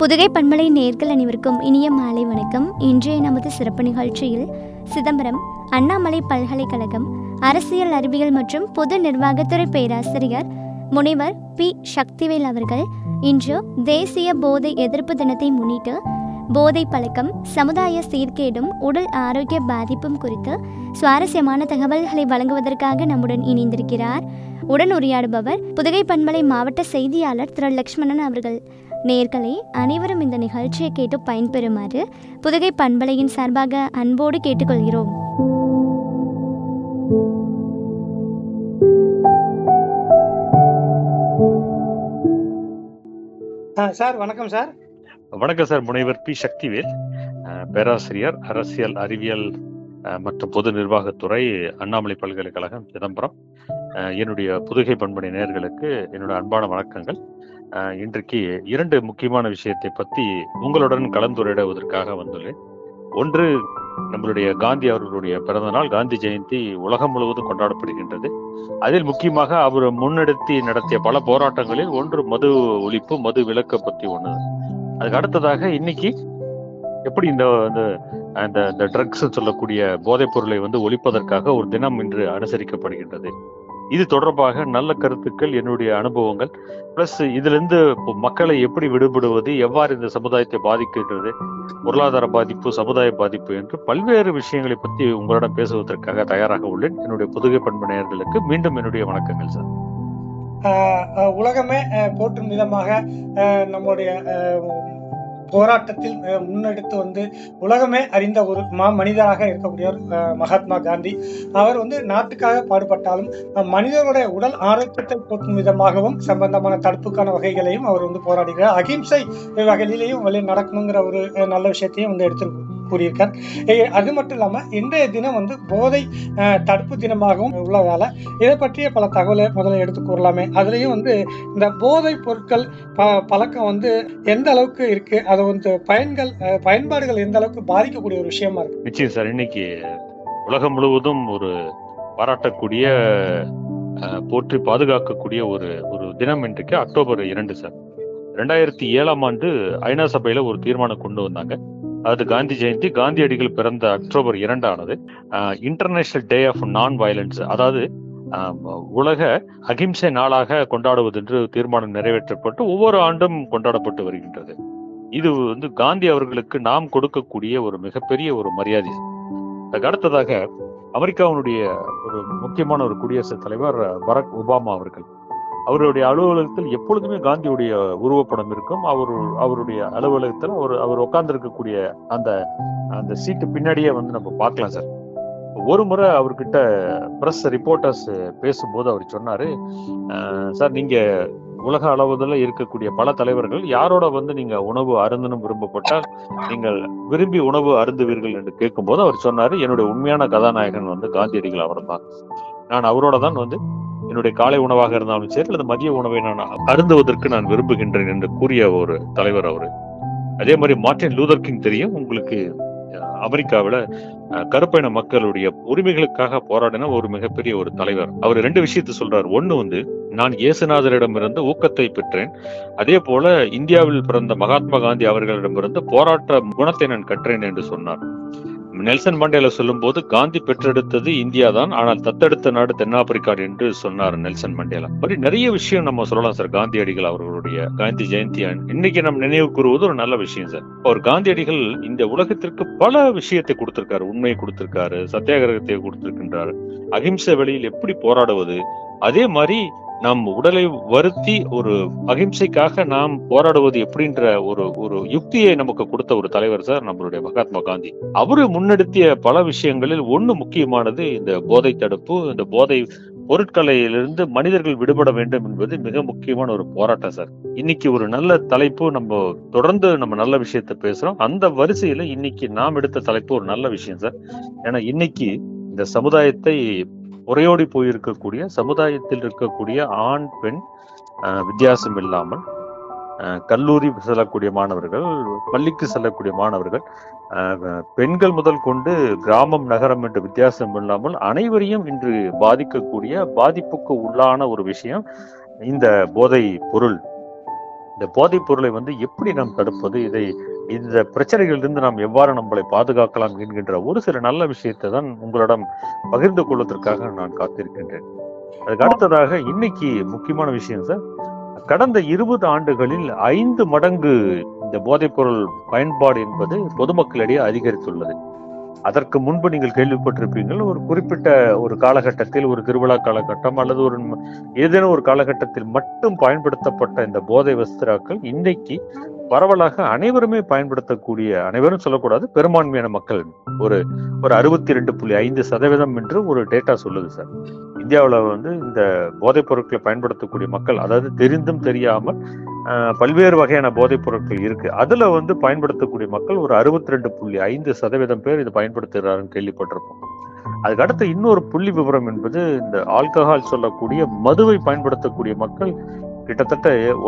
புதுகை பண்பலை நேயர்கள் அனைவருக்கும் இனிய மாலை வணக்கம். இன்றைய நமது சிறப்பு நிகழ்ச்சியில் சிதம்பரம் அண்ணாமலை பல்கலைக்கழகம் அரசியல் அறிவியல் மற்றும் பொது நிர்வாகத்துறை பேராசிரியர் முனைவர் பி. சக்திவேல் அவர்கள் இன்று தேசிய போதை எதிர்ப்பு தினத்தை முன்னிட்டு போதை பழக்கம், சமுதாய சீர்கேடும் உடல் ஆரோக்கிய பாதிப்பும் குறித்து சுவாரஸ்யமான தகவல்களை வழங்குவதற்காக நம்முடன் இணைந்திருக்கிறார். உடன் உரையாடுபவர் புதுகை பண்பலை மாவட்ட செய்தியாளர் திரு லக்ஷ்மணன் அவர்கள். நேயர்களே, அனைவரும் இந்த நிகழ்ச்சியை கேட்டு பயன்பெறுமாறு புதுகை பண்பலையின் சார்பாக அன்போடு கேட்டுக்கொள்கிறோம். சார் வணக்கம். சார் வணக்கம் சார். முனைவர் பி. சக்திவேல், பேராசிரியர் அரசியல் அறிவியல் மற்றும் பொது நிர்வாகத்துறை, அண்ணாமலை பல்கலைக்கழகம், சிதம்பரம். என்னுடைய புதுகை பண்பலை நேயர்களுக்கு என்னோட அன்பான வணக்கங்கள். இன்றைக்கு இரண்டு முக்கியமான விஷயத்தை பற்றி உங்களுடன் கலந்துரையாடுவதற்காக வந்துள்ளேன். ஒன்று, நம்மளுடைய காந்தி அவர்களுடைய பிறந்த நாள், காந்தி ஜெயந்தி உலகம் முழுவதும் கொண்டாடப்படுகின்றது. அதில் முக்கியமாக அவர் முன்னெடுத்து நடத்திய பல போராட்டங்களில் ஒன்று மது ஒழிப்பு, மது விலக்கு பற்றி ஒன்று. அதுக்கு அடுத்ததாக இன்னைக்கு எப்படி இந்த ட்ரக்ஸ் சொல்லக்கூடிய போதைப் பொருளை ஒழிப்பதற்காக ஒரு தினம் இன்று அனுசரிக்கப்படுகின்றது. இது தொடர்பாக நல்ல கருத்துக்கள், என்னுடைய அனுபவங்கள், பிளஸ் இதிலிருந்து மக்களை எப்படி விடுபடுவது, எவ்வாறு இந்த சமுதாயத்தை பாதிக்கின்றது, பொருளாதார பாதிப்பு, சமுதாய பாதிப்பு என்று பல்வேறு விஷயங்களை பற்றி உங்களிடம் பேசுவதற்காக தயாராக உள்ளேன். என்னுடைய புதுகை பண்பு நேயர்களுக்கு மீண்டும் என்னுடைய வணக்கங்கள் சார். உலகமே போற்றும் விதமாக நம்முடைய போராட்டத்தில் முன்னெடுத்து உலகமே அறிந்த ஒரு மனிதராக இருக்கக்கூடியவர் மகாத்மா காந்தி. அவர் நாட்டுக்காக பாடுபட்டாலும் மனிதனுடைய உடல் ஆரோக்கியத்தை போற்றும் விதமாகவும் சம்பந்தமான தடுப்புக்கான வகைகளையும் அவர் போராடுகிறார். அகிம்சை வகையிலேயும் நடக்கணுங்கிற ஒரு நல்ல விஷயத்தையும் எடுத்து கூறியிருக்கார். அது மட்டும் இல்லாம இன்றைய தினம் போதை தடுப்பு தினமாகவும் உள்ளதால இதை பற்றிய பல தகவலை முதல்ல எடுத்து கூறலாமே. அதுலயும் இந்த போதை பொருட்கள் பழக்கம் எந்த அளவுக்கு இருக்கு, அதை பயன்பாடுகள் எந்த அளவுக்கு பாதிக்கக்கூடிய ஒரு விஷயமா இருக்கு. நிச்சயம் சார். இன்னைக்கு உலகம் முழுவதும் ஒரு பாராட்டக்கூடிய, போற்றி பாதுகாக்கக்கூடிய ஒரு தினம் இன்றைக்கு அக்டோபர் 2 சார். 2007ஆம் ஆண்டு ஐநா சபையில ஒரு தீர்மானம் கொண்டு வந்தாங்க. அது காந்தி ஜெயந்தி, காந்தியடிகள் பிறந்த அக்டோபர் 2 ஆனது international day of non violence, அதாவது உலக அகிம்சை நாளாக கொண்டாடுவது என்று தீர்மானம் நிறைவேற்றப்பட்டு ஒவ்வொரு ஆண்டும் கொண்டாடப்பட்டு வருகின்றது. இது காந்தி அவர்களுக்கு நாம் கொடுக்கக்கூடிய ஒரு மிகப்பெரிய ஒரு மரியாதை. அதுக்கு அடுத்ததாக அமெரிக்காவுடைய ஒரு முக்கியமான ஒரு குடியரசுத் தலைவர் பராக் ஒபாமா அவர்கள், அவருடைய அலுவலகத்தில் எப்பொழுதுமே காந்தியுடைய உருவப்படம் இருக்கும். அவருடைய அலுவலகத்தில் அவர் உட்கார்ந்து இருக்கக்கூடிய அந்த சீட்டு பின்னாடியே நம்ம பார்க்கலாம் சார். ஒரு முறை அவர்கிட்ட பிரஸ் ரிப்போர்ட்டர்ஸ் பேசும்போது அவர் சொன்னாரு, சார், நீங்க உலக அளவுல இருக்கக்கூடிய பல தலைவர்கள் யாரோட நீங்க உணவு அருந்தணும் விரும்பப்பட்டால் நீங்கள் விரும்பி உணவு அருந்துவீர்கள் என்று கேட்கும்போது அவர் சொன்னாரு, என்னுடைய உண்மையான கதாநாயகன் காந்தியடிகள் அவர் தான். நான் அவரோட தான் என்னுடைய காலை உணவாக இருந்தாலும் சரி, அல்லது மதிய உணவை நான் அருந்துவதற்கு நான் விரும்புகின்றேன் என்று கூறிய ஒரு தலைவர் அவரு. அதே மாதிரி மார்ட்டின் லூதர் கிங் தெரியும் உங்களுக்கு, அமெரிக்காவில கருப்பின மக்களுடைய உரிமைகளுக்காக போராடின ஒரு மிகப்பெரிய ஒரு தலைவர். அவர் 2 விஷயத்தை சொல்றார். ஒண்ணு, நான் இயேசுநாதரிடமிருந்து ஊக்கத்தை பெற்றேன், அதே போல இந்தியாவில் பிறந்த மகாத்மா காந்தி அவர்களிடமிருந்து போராட்ட குணத்தை நான் கற்றேன் என்று சொன்னார். நெல்சன் மண்டேலா சொல்லும் போது, காந்தி பெற்றெடுத்தது இந்தியா தான், ஆனால் தத்தெடுத்த நாடு தென்னாப்பிரிக்கா என்று சொன்னார் நெல்சன் மண்டேலா. அப்படி நிறைய விஷயம் நம்ம சொல்லலாம் சார். காந்தியடிகள் அவர்களுடைய காந்தி ஜெயந்தி இன்னைக்கு நம்ம நினைவு கூறுவது ஒரு நல்ல விஷயம் சார். அவர் காந்தியடிகள் இந்த உலகத்திற்கு பல விஷயத்தை கொடுத்திருக்காரு. உண்மையை கொடுத்திருக்காரு, சத்தியாகிரகத்தை கொடுத்திருக்கின்றார், அகிம்சை வழியில் எப்படி போராடுவது, அதே மாதிரி நம் உடலை வருத்தி ஒரு அகிம்சைக்காக நாம் போராடுவது எப்படின்ற ஒரு யுக்தியை நமக்கு கொடுத்த ஒரு தலைவர் சார் நம்மளுடைய மகாத்மா காந்தி. அவரு முன்னெடுத்திய பல விஷயங்களில் ஒண்ணு முக்கியமானது இந்த போதை தடுப்பு. இந்த போதை பொருட்களிலிருந்து மனிதர்கள் விடுபட வேண்டும் என்பது மிக முக்கியமான ஒரு போராட்டம் சார். இன்னைக்கு ஒரு நல்ல தலைப்பு, நம்ம தொடர்ந்து நல்ல விஷயத்த பேசுறோம். அந்த வரிசையில இன்னைக்கு நாம் எடுத்த தலைப்பு ஒரு நல்ல விஷயம் சார். ஏன்னா இன்னைக்கு இந்த சமுதாயத்தை உரையோடி போயிருக்கக்கூடிய, சமுதாயத்தில் இருக்கக்கூடிய ஆண் பெண் வித்தியாசம் இல்லாமல் கல்லூரி செல்லக்கூடிய மாணவர்கள், பள்ளிக்கு செல்லக்கூடிய மாணவர்கள், பெண்கள் முதல் கொண்டு கிராமம் நகரம் என்று வித்தியாசம் இல்லாமல் அனைவரையும் இன்று பாதிக்கக்கூடிய, பாதிப்புக்கு உள்ளான ஒரு விஷயம் இந்த போதை பொருள். இந்த போதைப் பொருளை எப்படி நாம் தடுப்பது, இந்த பிரச்சனைகளிலிருந்து நாம் எவ்வாறு நம்மளை பாதுகாக்கலாம் என்கின்ற ஒரு சில நல்ல விஷயத்தை தான் உங்களிடம் பகிர்ந்து கொள்வதற்காக நான் காத்திருக்கின்றேன். அதுக்கு அடுத்ததாக இன்னைக்கு முக்கியமான விஷயம் சார், கடந்த 20 ஆண்டுகளில் 5 மடங்கு இந்த போதைப் பொருள் பயன்பாடு என்பது பொதுமக்களிடையே அதிகரித்துள்ளது. அதற்கு முன்பு நீங்கள் கேள்விப்பட்டிருப்பீங்கள், ஒரு குறிப்பிட்ட ஒரு காலகட்டத்தில், ஒரு திருவிழா காலகட்டம் அல்லது ஏதேனும் ஒரு காலகட்டத்தில் மட்டும் பயன்படுத்தப்பட்ட இந்த போதை வஸ்திராக்கள் இன்னைக்கு பரவலாக அனைவருமே பயன்படுத்தக்கூடிய, அனைவரும் சொல்லக்கூடாது, பெரும்பான்மையான மக்கள் ஒரு 62.5% என்று ஒரு டேட்டா சொல்லுது சார். இந்தியாவில் இந்த போதைப் பொருட்களை பயன்படுத்தக்கூடிய மக்கள், அதாவது தெரிந்தும் தெரியாமல் பல்வேறு வகையான போதைப் பொருட்கள் இருக்கு, அதுல பயன்படுத்தக்கூடிய மக்கள் ஒரு 62.5% பேர் இதை பயன்படுத்துகிறாருன்னு கேள்விப்பட்டிருப்போம். அதுக்கு அடுத்த இன்னொரு புள்ளி விவரம் என்பது, இந்த ஆல்கஹால் சொல்லக்கூடிய மதுவை பயன்படுத்தக்கூடிய மக்கள் கிட்டத்தட்ட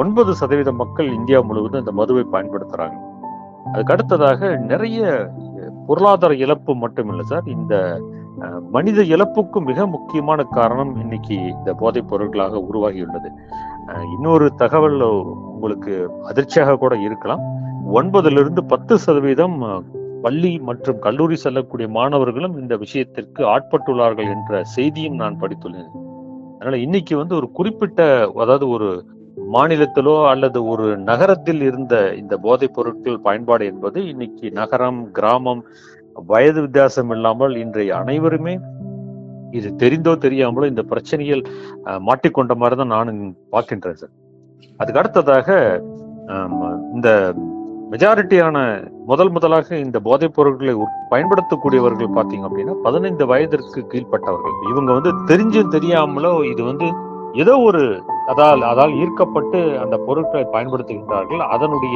9% மக்கள் இந்தியா முழுவதும் இந்த மதுவை பயன்படுத்துறாங்க. அதுக்கு அடுத்ததாக நிறைய பொருளாதார இழப்பு மட்டும் இல்லை சார், இந்த மனித இழப்புக்கு மிக முக்கியமான காரணம் இன்னைக்கு இந்த போதைப் பொருட்களாக உருவாகியுள்ளது. இன்னொரு தகவல் உங்களுக்கு அதிர்ச்சியாக கூட இருக்கலாம், 9லிருந்து 10% பள்ளி மற்றும் கல்லூரி செல்லக்கூடிய மாணவர்களும் இந்த விஷயத்திற்கு ஆட்பட்டுள்ளார்கள் என்ற செய்தியும் நான் படித்துள்ளேன். அதனால இன்னைக்கு ஒரு குறிப்பிட்ட, அதாவது ஒரு மாநிலத்திலோ அல்லது ஒரு நகரத்தில் இருந்த இந்த போதைப் பொருட்கள் பயன்பாடு என்பது இன்னைக்கு நகரம், கிராமம், வயது வித்தியாசம் இல்லாமல் இன்றைய அனைவருமே இது தெரிந்தோ தெரியாமலோ இந்த பிரச்சனையில் மாட்டிக்கொண்ட மாதிரி தான் நான் பார்க்கின்றேன் சார். அதுக்கு அடுத்ததாக இந்த மெஜாரிட்டியான முதலாக இந்த போதைப் பொருட்களை பயன்படுத்தக்கூடியவர்கள் பார்த்தீங்க அப்படின்னா 15 வயதிற்கு கீழ்பட்டவர்கள். இவங்க தெரிஞ்சும் தெரியாமலோ இது ஏதோ ஒரு அதால் ஈர்க்கப்பட்டு அந்த பொருட்களை பயன்படுத்துகின்றார்கள். அதனுடைய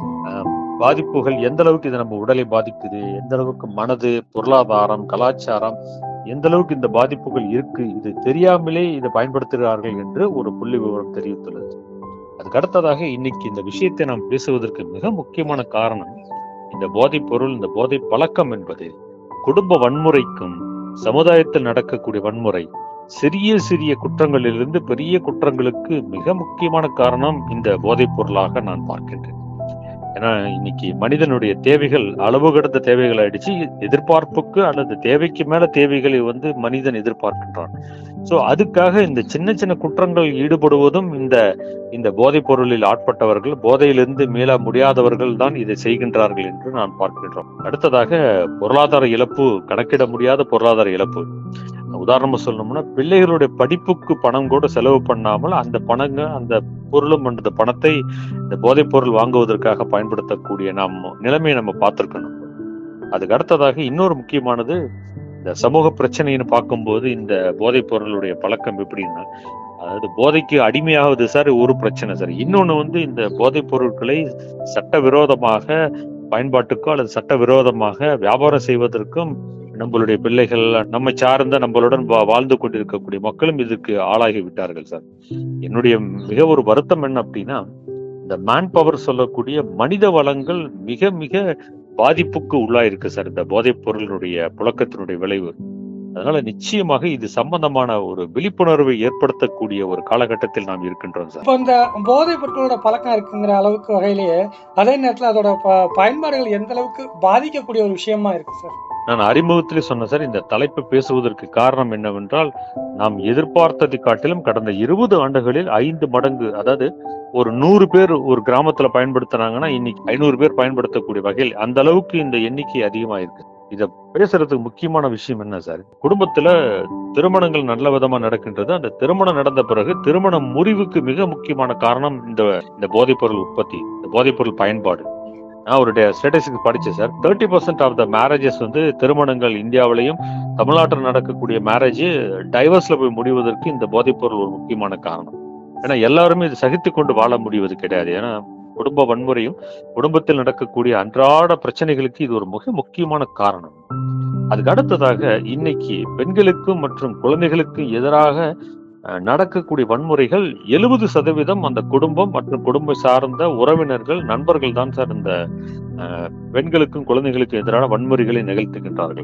பாதிப்புகள் எந்த அளவுக்கு இது நம்ம உடலை பாதிக்குது, எந்த அளவுக்கு மனது, பொருளாதாரம், கலாச்சாரம், எந்த அளவுக்கு இந்த பாதிப்புகள் இருக்கு, இது தெரியாமலே இதை பயன்படுத்துகிறார்கள் என்று ஒரு புள்ளி விவரம் தெரிவித்துள்ளது. அதுக்கு அடுத்ததாக இன்னைக்கு இந்த விஷயத்தை நாம் பேசுவதற்கு மிக முக்கியமான காரணம், இந்த போதைப் பொருள், இந்த போதை பழக்கம் என்பது குடும்ப வன்முறைக்கும் சமுதாயத்தில் நடக்கக்கூடிய வன்முறை, சிறிய குற்றங்களிலிருந்து பெரிய குற்றங்களுக்கு மிக முக்கியமான காரணம் இந்த போதைப் பொருளாக நான் பார்க்கின்றேன். ஏன்னா இன்னைக்கு மனிதனுடைய தேவைகள் அளவு கடந்த தேவைகள் ஆயிடுச்சு. எதிர்பார்ப்புக்கு அல்லது தேவைக்கு மேல தேவைகளை மனிதன் எதிர்பார்க்கின்றான். சோ அதுக்காக இந்த சின்ன குற்றங்கள் ஈடுபடுவதும் இந்த போதைப் பொருளில் ஆட்பட்டவர்கள், போதையிலிருந்து மீள முடியாதவர்கள் தான் இதை செய்கின்றார்கள் என்று நான் பார்க்கின்றோம். அடுத்ததாக பொருளாதார இழப்பு, கணக்கிட முடியாத பொருளாதார இழப்பு. உதாரணமா சொல்லணும்னா, பிள்ளைகளுடைய படிப்புக்கு பணம் கூட செலவு பண்ணாமல் அந்த பொருளும் அந்த பணத்தை இந்த போதைப் பொருள் வாங்குவதற்காக பயன்படுத்தக்கூடிய நிலைமையை நம்ம பார்த்திருக்கணும். அதுக்கு அடுத்ததாக இன்னொரு முக்கியமானது, இந்த சமூக பிரச்சனைன்னு பார்க்கும்போது இந்த போதைப் பொருளுடைய பழக்கம் எப்படின்னா, அதாவது போதைக்கு அடிமையாவது சார் ஒரு பிரச்சனை சார். இன்னொன்னு இந்த போதைப் பொருட்களை சட்டவிரோதமாக பயன்பாட்டுக்கோ அல்லது சட்டவிரோதமாக வியாபாரம் செய்வதற்கும் நம்மளுடைய பிள்ளைகள், நம்மை சார்ந்த நம்மளுடன் வாழ்ந்து கொண்டிருக்கக்கூடிய மக்களும் இதுக்கு ஆளாகி விட்டார்கள் சார். என்னுடைய மிக ஒரு வருத்தம் என்ன அப்படின்னா, இந்த மேன் பவர் சொல்லக்கூடிய மனித வளங்கள் மிக மிக பாதிப்புக்கு உள்ளாயிருக்கு சார் இந்த போதைப் பொருளினுடைய புழக்கத்தினுடைய விளைவு. அதனால நிச்சயமாக இது சம்பந்தமான ஒரு விழிப்புணர்வை ஏற்படுத்தக்கூடிய ஒரு காலகட்டத்தில் நாம் இருக்கின்றோம் சார். இப்போ இந்த போதைப் பொருட்களோட பழக்கம் இருக்குங்கிற அளவுக்கு வகையிலேயே அதே நேரத்தில் அதோட பயன்பாடுகள் எந்த அளவுக்கு பாதிக்கக்கூடிய ஒரு விஷயமா இருக்கு சார்? நான் அறிமுகத்திலே சொன்னேன் சார், இந்த தலைப்பு பேசுவதற்கு காரணம் என்னவென்றால், நாம் எதிர்பார்த்ததை காட்டிலும் கடந்த 20 ஆண்டுகளில் 5 மடங்கு, அதாவது ஒரு 100 பேர் ஒரு கிராமத்துல பயன்படுத்தினாங்கன்னா இன்னைக்கு 500 பேர் பயன்படுத்தக்கூடிய வகையில் அந்த அளவுக்கு இந்த எண்ணிக்கை அதிகமாயிருக்கு. இத பேசுறதுக்கு முக்கியமான விஷயம் என்ன சார், குடும்பத்துல திருமணங்கள் நல்ல விதமா நடக்கின்றது. அந்த திருமணம் நடந்த பிறகு திருமண முறிவுக்கு மிக முக்கியமான காரணம் இந்த போதைப் பொருள் உற்பத்தி, இந்த போதைப் பொருள் பயன்பாடு. நான் ஒரு ஸ்டேட்டிஸ்டிக்ஸ் படிச்சேன் சார், 30% ஆஃப் த மேரேஜஸ் திருமணங்கள் இந்தியாவிலையும் தமிழ்நாட்டில் நடக்கக்கூடிய மேரேஜ் டைவர்ஸ்ல போய் முடிவதற்கு இந்த போதைப் பொருள் ஒரு முக்கியமான காரணம். ஏன்னா எல்லாருமே இது சகித்து கொண்டு வாழ முடிவது கிடையாது. ஏன்னா குடும்ப வன்முறையும் குடும்பத்தில் நடக்கக்கூடிய அன்றாட பிரச்சனைகளுக்கு இது ஒரு மிக முக்கியமான காரணம். அதுக்கு அடுத்ததாக இன்னைக்கு பெண்களுக்கும் மற்றும் குழந்தைகளுக்கு எதிராக நடக்கக்கூடிய வன்முறைகள் 70% அந்த குடும்பம் மற்றும் குடும்ப சார்ந்த உறவினர்கள், நண்பர்கள் தான் சார் இந்த பெண்களுக்கும் குழந்தைகளுக்கும் எதிரான வன்முறைகளை நிகழ்த்துகின்றார்கள்.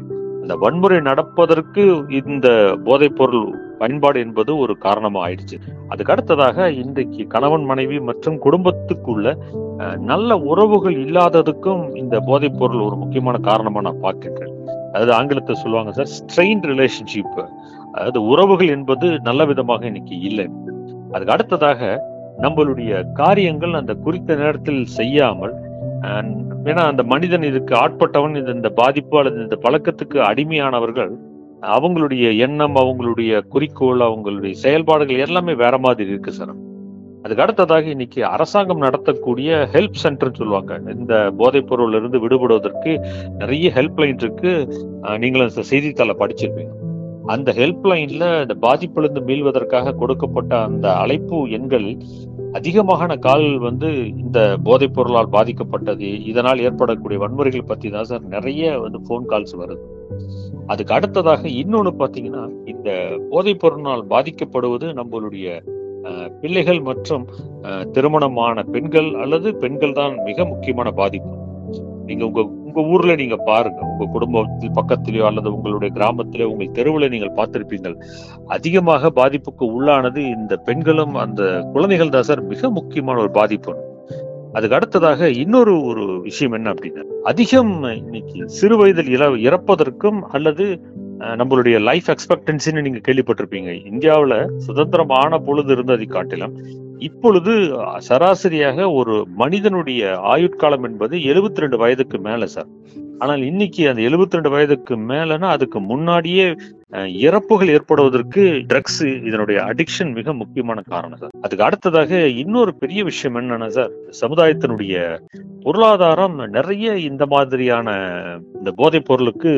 அந்த வன்முறை நடப்பதற்கு இந்த போதைப் பொருள் பயன்பாடு என்பது ஒரு காரணமா ஆயிடுச்சு. அதுக்கு அடுத்ததாக இன்றைக்கு கணவன் மனைவி மற்றும் குடும்பத்துக்குள்ள நல்ல உறவுகள் இல்லாததுக்கும் இந்த போதைப் பொருள் ஒரு முக்கியமான காரணமா நான் பார்க்கின்றேன். அதாவது ஆங்கிலத்தை சொல்லுவாங்க சார், ஸ்ட்ரெயின் ரிலேஷன்ஷிப். அதாவது உறவுகள் என்பது நல்ல விதமாக இன்னைக்கு இல்லை. அதுக்கு அடுத்ததாக நம்மளுடைய காரியங்கள் அந்த குறித்த நேரத்தில் செய்யாமல், ஏன்னா அந்த மனிதன் இதுக்கு ஆட்பட்டவன், இந்த பாதிப்பு அல்லது இந்த பழக்கத்துக்கு அடிமையானவர்கள், அவங்களுடைய எண்ணம், அவங்களுடைய குறிக்கோள், அவங்களுடைய செயல்பாடுகள் எல்லாமே வேற மாதிரி இருக்கு சார். அதுக்கு அடுத்ததாக இன்னைக்கு அரசாங்கம் நடத்தக்கூடிய ஹெல்ப் சென்டர்னு சொல்லுவாங்க. இந்த போதைப் பொருள்ல இருந்து விடுபடுவதற்கு நிறைய ஹெல்ப்லைன் இருக்கு. நீங்களும் இந்த செய்தித்தாளை படிச்சிருப்பீங்க. அந்த ஹெல்ப்லைன்ல இந்த பாதிப்பிலிருந்து மீள்வதற்காக கொடுக்கப்பட்ட அந்த அழைப்பு எண்கள் அதிகமான கால்கள் இந்த போதைப் பொருளால் பாதிக்கப்பட்டது, இதனால் ஏற்படக்கூடிய வன்முறைகள் பத்தி தான் சார் நிறைய போன் கால்ஸ் வருது. அதுக்கு அடுத்ததாக இன்னொன்னு பாத்தீங்கன்னா, இந்த போதைப் பொருளால் பாதிக்கப்படுவது நம்மளுடைய பிள்ளைகள் மற்றும் திருமணமான பெண்கள் அல்லது பெண்கள் தான் மிக முக்கியமான பாதிப்பு. நீங்க உங்க ஊர்ல நீங்க பாருங்க, உங்க குடும்பத்தில் பக்கத்திலேயோ அல்லது உங்களுடைய கிராமத்திலேயோ உங்கள் தெருவுல நீங்கள் பார்த்திருப்பீங்கள். அதிகமாக பாதிப்புக்கு உள்ளானது இந்த பெண்களும் அந்த குழந்தைகள் தான் சார் மிக முக்கியமான ஒரு பாதிப்பு. அதுக்கு அடுத்ததாக இன்னொரு விஷயம் என்ன அப்படின்னா, அதிகம் இன்னைக்கு சிறு வயதில் இறப்பதற்கும் அல்லது நம்மளுடைய லைஃப் எக்ஸ்பெக்டன்சின்னு நீங்க கேள்விப்பட்டிருப்பீங்க. இந்தியாவுல சுதந்திரம் ஆன பொழுது இருந்ததை காட்டிலும் இப்பொழுது சராசரியாக ஒரு மனிதனுடைய ஆயுட்காலம் என்பது 72 வயதுக்கு மேல சார். ஆனால் இன்னைக்கு அந்த 72 வயதுக்கு மேலனா அதுக்கு முன்னாடியே இறப்புகள் ஏற்படுவதற்கு ட்ரக்ஸ், இதனுடைய அடிக்ஷன் மிக முக்கியமான காரணம் சார். அதுக்கு அடுத்ததாக இன்னொரு பெரிய விஷயம் என்னன்னா சார், சமுதாயத்தினுடைய பொருளாதாரம் நிறைய இந்த மாதிரியான இந்த போதைப் பொருளுக்கு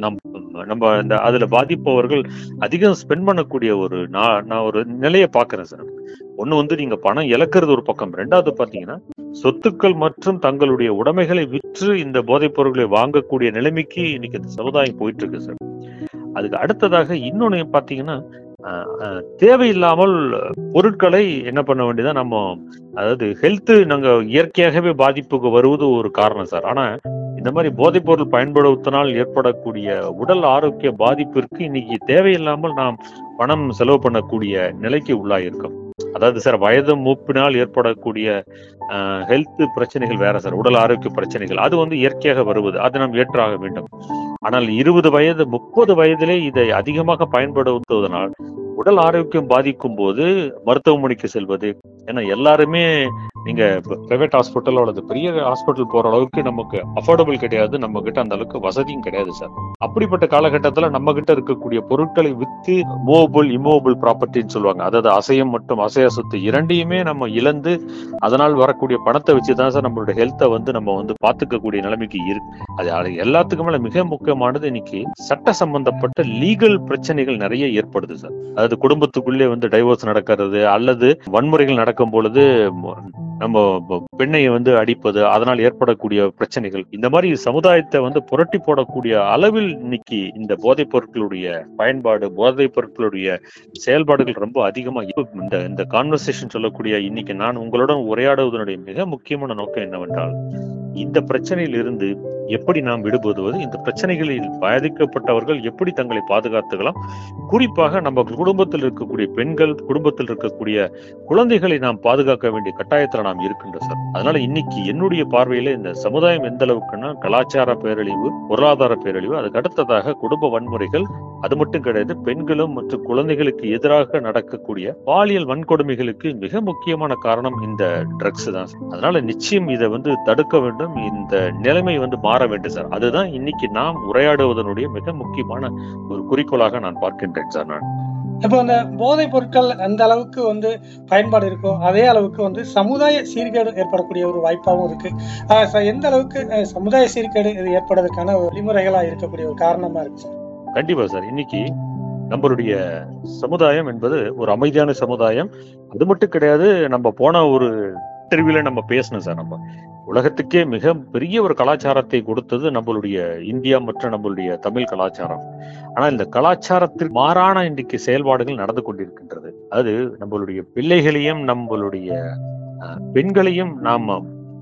நம்ம அதுல பாதிப்பவர்கள் அதிகம் ஸ்பெண்ட் பண்ணக்கூடிய நான் ஒரு நிலையை பாக்குறேன் சார். ஒண்ணு நீங்க பணம் இழக்கிறது ஒரு பக்கம், ரெண்டாவது பாத்தீங்கன்னா சொத்துக்கள் மற்றும் தங்களுடைய உடைமைகளை விற்று இந்த போதைப் பொருட்களை வாங்கக்கூடிய நிலைமைக்கு இன்னைக்கு இந்த சமுதாயம் போயிட்டு இருக்கு சார். அதுக்கு அடுத்ததாக இன்னொன்னு பாத்தீங்கன்னா, தேவையில்லாமல் பொருட்களை என்ன பண்ண வேண்டியதா நம்ம, அதாவது ஹெல்த் நாங்க இயற்கையாகவே பாதிப்புக்கு வருவது ஒரு காரணம் சார். ஆனா இந்த மாதிரி போதைப் பொருள் பயன்படுத்தினால் ஏற்படக்கூடிய உடல் ஆரோக்கிய பாதிப்பிற்கு இன்னைக்கு தேவையில்லாமல் நாம் பணம் செலவு பண்ணக்கூடிய நிலைக்கு உள்ளாயிருக்கோம். அதாவது சார், வயது மூப்பினால் ஏற்படக்கூடிய ஹெல்த் பிரச்சனைகள் வேற சார், உடல் ஆரோக்கிய பிரச்சனைகள் அது இயற்கையாக வருவது, அது நாம் ஏற்றாக வேண்டும். ஆனால் 20 வயது 30 வயதிலே இதை அதிகமாக பயன்படுத்துவதனால் உடல் ஆரோக்கியம் பாதிக்கும் போது மருத்துவமனைக்கு செல்வது, ஏன்னா எல்லாருமே நீங்க பிரைவேட் ஹாஸ்பிட்டல் அல்லது பெரிய ஹாஸ்பிட்டல் போற அளவுக்கு நமக்கு அஃபோர்டபிள் கிடையாது, நம்ம கிட்ட அந்த அளவுக்கு வசதியும் கிடையாது சார். அப்படிப்பட்ட காலகட்டத்துல நம்ம கிட்ட இருக்கக்கூடிய பொருட்களை வித்து மூவபிள் இம்மூவபிள் ப்ராப்பர்ட்டின்னு சொல்லுவாங்க, அதாவது அசையம் மற்றும் அசைய சொத்து இரண்டையுமே நம்ம இழந்து அதனால் வரக்கூடிய பணத்தை வச்சுதான் சார் நம்மளுடைய ஹெல்த்தை நம்ம பாத்துக்கக்கூடிய நிலைமைக்கு இருக்கு. அது எல்லாத்துக்கும் மேல மிக முக்கியமானது, இன்னைக்கு சட்ட சம்பந்தப்பட்ட லீகல் பிரச்சனைகள் நிறைய ஏற்படுது சார். அதாவது குடும்பத்துக்குள்ளே டைவோர்ஸ் நடக்கிறது அல்லது வன்முறைகள் நடக்கும் பொழுது நம்ம பெண்ணை அடிப்பது, அதனால் ஏற்படக்கூடிய பிரச்சனைகள், இந்த மாதிரி சமுதாயத்தை புரட்டி போடக்கூடிய அளவில் இன்னைக்கு இந்த போதைப் பொருட்களுடைய பயன்பாடு, போதைப் பொருட்களுடைய செயல்பாடுகள் ரொம்ப அதிகமா. இந்த கான்வர்சேஷன் சொல்லக்கூடிய இன்னைக்கு நான் உங்களுடன் உரையாடுவதனுடைய மிக முக்கியமான நோக்கம் என்னவென்றால், இந்த பிரச்சனையில் இருந்து எப்படி நாம் விடுபடுவது, இந்த பிரச்சனைகளில் பாதிக்கப்பட்டவர்கள் எப்படி தங்களை பாதுகாத்துக்கலாம், குறிப்பாக நம்ம குடும்பத்தில் இருக்கக்கூடிய பெண்கள், குடும்பத்தில் இருக்கக்கூடிய குழந்தைகளை நாம் பாதுகாக்க வேண்டிய கட்டாயத்துல நாம் இருக்கின்றோம் சார். அதனால இன்னைக்கு என்னுடைய பார்வையில இந்த சமுதாயம் எந்த அளவுக்குன்னா கலாச்சார பேரழிவு, பொருளாதார பேரழிவு, அதுக்கு அடுத்ததாக குடும்ப வன்முறைகள், அது மட்டும் கிடையாது, பெண்களும் மற்றும் குழந்தைகளுக்கு எதிராக நடக்கக்கூடிய பாலியல் வன்கொடுமைகளுக்கு மிக முக்கியமான காரணம் இந்த ட்ரக்ஸ் தான். அதனால நிச்சயம் இதை தடுக்க வேண்டும், இந்த நிலைமை மாற வேண்டும் சார். அதுதான் இன்னைக்கு நாம் உரையாடுவதனுடைய மிக முக்கியமான ஒரு குறிக்கோளாக நான் பார்க்கின்றேன் சார். நான் இப்போ இந்த போதைப் பொருட்கள் எந்த அளவுக்கு பயன்பாடு இருக்கோ அதே அளவுக்கு சமுதாய சீர்கேடு ஏற்படக்கூடிய ஒரு வாய்ப்பாகவும் இருக்கு. எந்த அளவுக்கு சமுதாய சீர்கேடு ஏற்படுவதற்கான வழிமுறைகளா இருக்கக்கூடிய ஒரு காரணமா இருக்கு சார்? கண்டிப்பா சார். இன்னைக்கு நம்மளுடைய சமுதாயம் என்பது ஒரு அமைதியான சமுதாயம். அது மட்டும் கிடையாது, நம்ம போன ஒரு இன்டர்வியூல நம்ம பேசணும் சார், நம்ம உலகத்துக்கே மிக பெரிய ஒரு கலாச்சாரத்தை கொடுத்தது நம்மளுடைய இந்தியா மற்றும் நம்மளுடைய தமிழ் கலாச்சாரம். ஆனா இந்த கலாச்சாரத்தில் மாறான இன்றைக்கு செயல்பாடுகள் நடந்து கொண்டிருக்கின்றது. அது நம்மளுடைய பிள்ளைகளையும் நம்மளுடைய பெண்களையும் நாம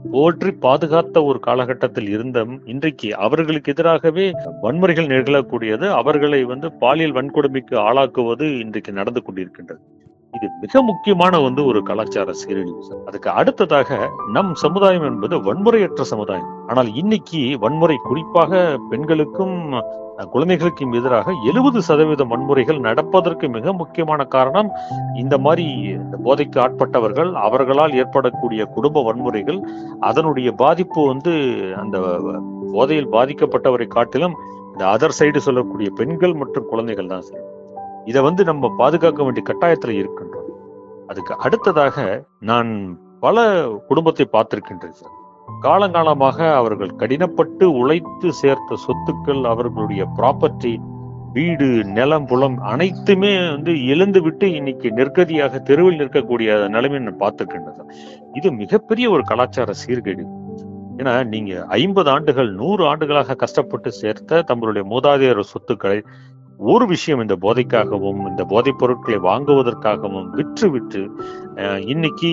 போற்றி பாதுகாத்த ஒரு காலகட்டத்தில் இருந்த இன்றைக்கு அவர்களுக்கு எதிராகவே வன்முறைகள் நிகழக்கூடியது, அவர்களை பாலியல் வன்கொடுமைக்கு ஆளாக்குவது இன்றைக்கு நடந்து கொண்டிருக்கின்றது. இது மிக முக்கியமான ஒரு கலாச்சார சீரழிவு. அதுக்கு அடுத்ததாக நம் சமுதாயம் என்பது வன்முறையற்ற சமுதாயம். ஆனால் இன்னைக்கு வன்முறை குறிப்பாக பெண்களுக்கும் குழந்தைகளுக்கும் எதிராக 70% வன்முறைகள் நடப்பதற்கு மிக முக்கியமான காரணம் இந்த மாதிரி போதைக்கு ஆட்பட்டவர்கள், அவர்களால் ஏற்படக்கூடிய குடும்ப வன்முறைகள், அதனுடைய பாதிப்பு அந்த போதையில் பாதிக்கப்பட்டவரை காட்டிலும் இந்த அதர் சைடு சொல்லக்கூடிய பெண்கள் மற்றும் குழந்தைகள் தான் சார். இதை நம்ம பாதுகாக்க வேண்டிய கட்டாயத்துல இருக்கின்றோம். அதுக்கு அடுத்ததாக நான் பல குடும்பத்தை பார்த்திருக்கின்றேன் சார். காலங்காலமாக அவர்கள் கடினப்பட்டு உழைத்து சேர்த்த சொத்துக்கள், அவர்களுடைய ப்ராப்பர்ட்டி, வீடு, நிலம், புலம் அனைத்துமே இழந்து விட்டு இன்னைக்கு நெருக்கடியாக தெருவில் நிற்கக்கூடிய நிலைமை நான் பார்த்துக்கின்றேன். இது மிகப்பெரிய ஒரு கலாச்சார சீர்கேடு. ஏன்னா நீங்க 50 ஆண்டுகள் 100 ஆண்டுகளாக கஷ்டப்பட்டு சேர்த்த தங்களுடைய மூதாதையர் சொத்துக்களை ஒரு விஷயம் இந்த போதைக்காகவும் இந்த போதைப் பொருட்களை வாங்குவதற்காகவும் விற்று இன்னைக்கு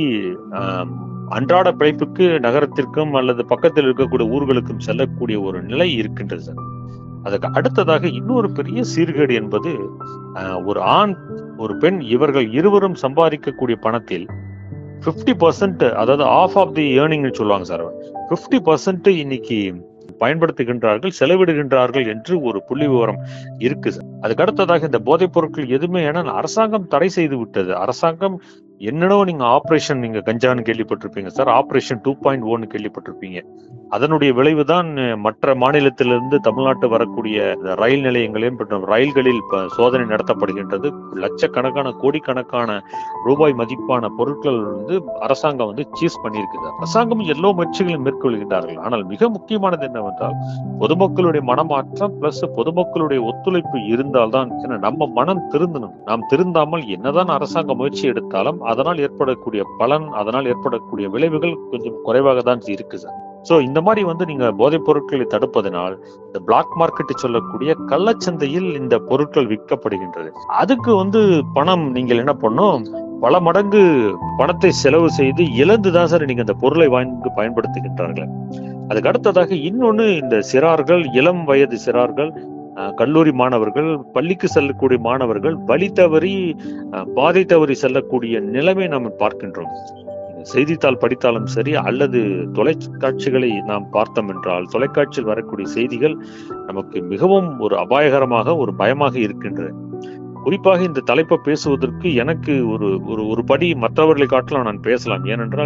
அன்றாட பிழைப்புக்கு நகரத்திற்கும் அல்லது பக்கத்தில் இருக்கக்கூடிய ஊர்களுக்கும் செல்லக்கூடிய ஒரு நிலை இருக்கின்றது சார். அதுக்கு அடுத்ததாக இன்னொரு பெரிய சீர்கேடு என்பது ஒரு ஆண் ஒரு பெண் இவர்கள் இருவரும் சம்பாதிக்கக்கூடிய பணத்தில் 50%, அதாவது ஆஃப் ஆஃப் தி ஏர்னிங் சொல்லுவாங்க சார், 50% இன்னைக்கு பயன்படுத்துகின்றார்கள், செலவிடுகின்றார்கள் என்று ஒரு புள்ளி விவரம் இருக்கு சார். அதுக்கு அடுத்ததாக இந்த போதைப் பொருட்கள் எதுவுமே, ஏன்னா அரசாங்கம் தடை செய்து விட்டது. அரசாங்கம் என்னடோ நீங்க ஆபரேஷன், நீங்க கஞ்சான்னு கேள்விப்பட்டிருப்பீங்க சார், ஆபரேஷன் 2.1 கேள்விப்பட்டிருப்பீங்க. அதனுடைய விளைவுதான் மற்ற மாநிலத்திலிருந்து தமிழ்நாட்டு வரக்கூடிய ரயில் நிலையங்களையும் ரயில்களில் சோதனை நடத்தப்படுகின்றது. லட்சக்கணக்கான கோடிக்கணக்கான ரூபாய் மதிப்பான பொருட்கள் அரசாங்கம் சீஸ் பண்ணியிருக்குது. அரசாங்கம் எல்லா முயற்சிகளையும் மேற்கொள்கின்றார்கள். ஆனால் மிக முக்கியமானது என்னவென்றால் பொதுமக்களுடைய மனமாற்றம் பிளஸ் பொதுமக்களுடைய ஒத்துழைப்பு இருந்தால்தான். நம்ம மனம் திருந்தணும். நாம் திருந்தாமல் என்னதான் அரசாங்க முயற்சி எடுத்தாலும் அதனால் ஏற்படக்கூடிய பலன், அதனால் ஏற்படக்கூடிய விளைவுகள் கொஞ்சம் குறைவாக தான் இருக்கு சார். சோ இந்த மாதிரி நீங்க போதைப் பொருட்களை தடுப்பதனால் இந்த பிளாக் மார்க்கெட் சொல்லக்கூடிய கள்ளச்சந்தையில் இந்த பொருட்கள் விற்கப்படுகின்றது. அதுக்கு பணம் நீங்கள் என்ன பண்ணும், பல மடங்கு பணத்தை செலவு செய்து இழந்துதான் சார் நீங்க அந்த பொருளை வாங்கி பயன்படுத்துகின்றார்கள். அதுக்கு அடுத்ததாக இன்னொன்னு, இந்த சிறார்கள், இளம் வயது சிறார்கள், கல்லூரி மாணவர்கள், பள்ளிக்கு செல்லக்கூடிய மாணவர்கள் வழி தவறி பாதை தவறி செல்லக்கூடிய நிலைமை நாம் பார்க்கின்றோம். செய்தித்தாள் படித்தாலும் சரி அல்லது தொலைக்காட்சிகளை நாம் பார்த்தோம் என்றால் தொலைக்காட்சியில் வரக்கூடிய செய்திகள் நமக்கு மிகவும் ஒரு அபாயகரமாக, ஒரு பயமாக இருக்கின்றது. குறிப்பாக இந்த தலைப்பை பேசுவதற்கு எனக்கு ஒரு படி மற்றவர்களை காட்டலாம் நான் பேசலாம். ஏனென்றால்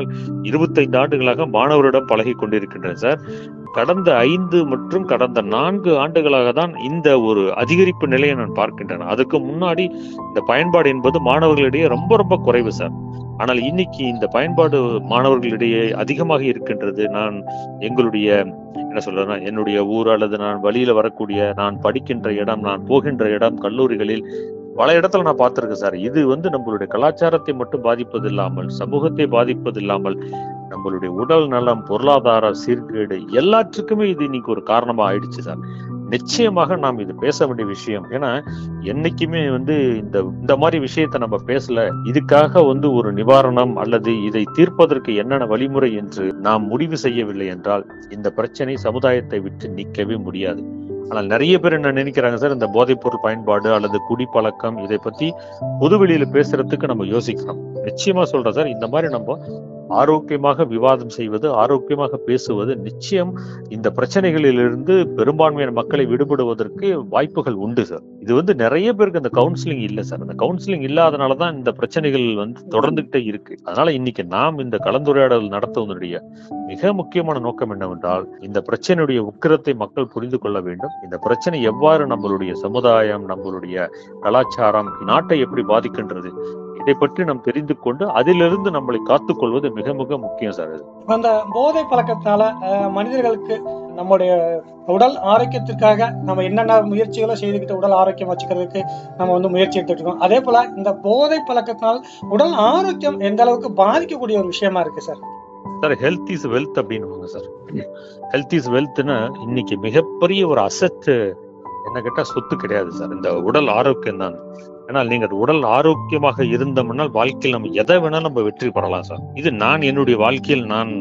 25 ஆண்டுகளாக மாணவரிடம் பழகி கொண்டிருக்கின்றேன் சார். கடந்த 5 மற்றும் கடந்த 4 ஆண்டுகளாக தான் இந்த ஒரு அதிகரிப்பு நிலையை நான் பார்க்கின்றேன். அதுக்கு முன்னாடி இந்த பயன்பாடு என்பது மாணவர்களிடையே ரொம்ப ரொம்ப குறைவு சார். ஆனால் இன்னைக்கு இந்த பயன்பாடு மாணவர்களிடையே அதிகமாக இருக்கின்றது. நான் எங்களுடைய என்ன சொல்றேன்னா, என்னுடைய ஊர் அல்லது நான் வழியில வரக்கூடிய, நான் படிக்கின்ற இடம், நான் போகின்ற இடம், கல்லூரிகளில் பல இடத்துல நான் பார்த்திருக்கேன் சார். இது நம்மளுடைய கலாச்சாரத்தை மட்டும் பாதிப்பது இல்லாமல், சமூகத்தை பாதிப்பது இல்லாமல், நம்மளுடைய உடல் நலம், பொருளாதார சீர்கேடு எல்லாற்றுக்குமே இது இன்னைக்கு ஒரு காரணமா ஆயிடுச்சு சார். நிச்சயமாக நாம் இது பேச வேண்டிய விஷயம். ஏன்னா என்னைக்குமே இந்த மாதிரி விஷயத்த நம்ம பேசல, இதுக்காக ஒரு நிவாரணம் அல்லது இதை தீர்ப்பதற்கு என்னென்ன வழிமுறை என்று நாம் முடிவு செய்யவில்லை என்றால் இந்த பிரச்சனை சமுதாயத்தை விட்டு நீக்கவே முடியாது. ஆனால் நிறைய பேர் என்ன நினைக்கிறாங்க சார், இந்த போதைப் பொருள் பயன்பாடு அல்லது குடிப்பழக்கம் இதை பத்தி பொதுவெளியில பேசுறதுக்கு நம்ம யோசிக்கிறோம். நிச்சயமா சொல்றேன் சார், இந்த மாதிரி நம்ம ஆரோக்கியமாக விவாதம் செய்வது, ஆரோக்கியமாக பேசுவது நிச்சயம் இந்த பிரச்சனைகளிலிருந்து பெரும்பான்மையான மக்களை விடுபடுவதற்கு வாய்ப்புகள் உண்டு சார். இது நிறைய பேருக்கு இந்த கவுன்சிலிங் இல்லை சார். இந்த கவுன்சிலிங் இல்லாதனாலதான் இந்த பிரச்சனைகள் தொடர்ந்துகிட்டே இருக்கு. அதனால இன்னைக்கு நாம் இந்த கலந்துரையாடல் நடத்துவதனுடைய மிக முக்கியமான நோக்கம் என்னவென்றால், இந்த பிரச்சனையுடைய உக்கிரத்தை மக்கள் புரிந்து கொள்ள வேண்டும். இந்த பிரச்சனை எவ்வாறு நம்மளுடைய சமுதாயம், நம்மளுடைய கலாச்சாரம், நாட்டை எப்படி பாதிக்கின்றது, இதை பற்றி நாம் தெரிந்து கொண்டு அதிலிருந்து நம்மளை காத்துக்கொள்வது மிக மிக முக்கியம் சார். அந்த போதை பழக்கத்தினால மனிதர்களுக்கு நம்முடைய உடல் ஆரோக்கியத்திற்காக நம்ம என்னென்ன முயற்சிகளோ செய்துக்கிட்டு உடல் ஆரோக்கியம் வச்சுக்கிறதுக்கு நம்ம முயற்சி எடுத்துட்டு இருக்கோம். அதே போல இந்த போதை பழக்கத்தினால் உடல் ஆரோக்கியம் எந்த அளவுக்கு பாதிக்கக்கூடிய ஒரு விஷயமா இருக்கு sir. Sir, health is wealth அப்படின்னு சார். ஹெல்த் இஸ் வெல்த்னா இன்னைக்கு மிகப்பெரிய ஒரு அசெட் என்ன கேட்டா சொத்து கிடையாது சார், இந்த உடல் ஆரோக்கியம் தான். ஏன்னா நீங்க உடல் ஆரோக்கியமாக இருந்தோம்னால் வாழ்க்கையில் நம்ம எதை வேணாலும் நம்ம வெற்றி பெறலாம் சார். இது நான் என்னுடைய வாழ்க்கையில் நான்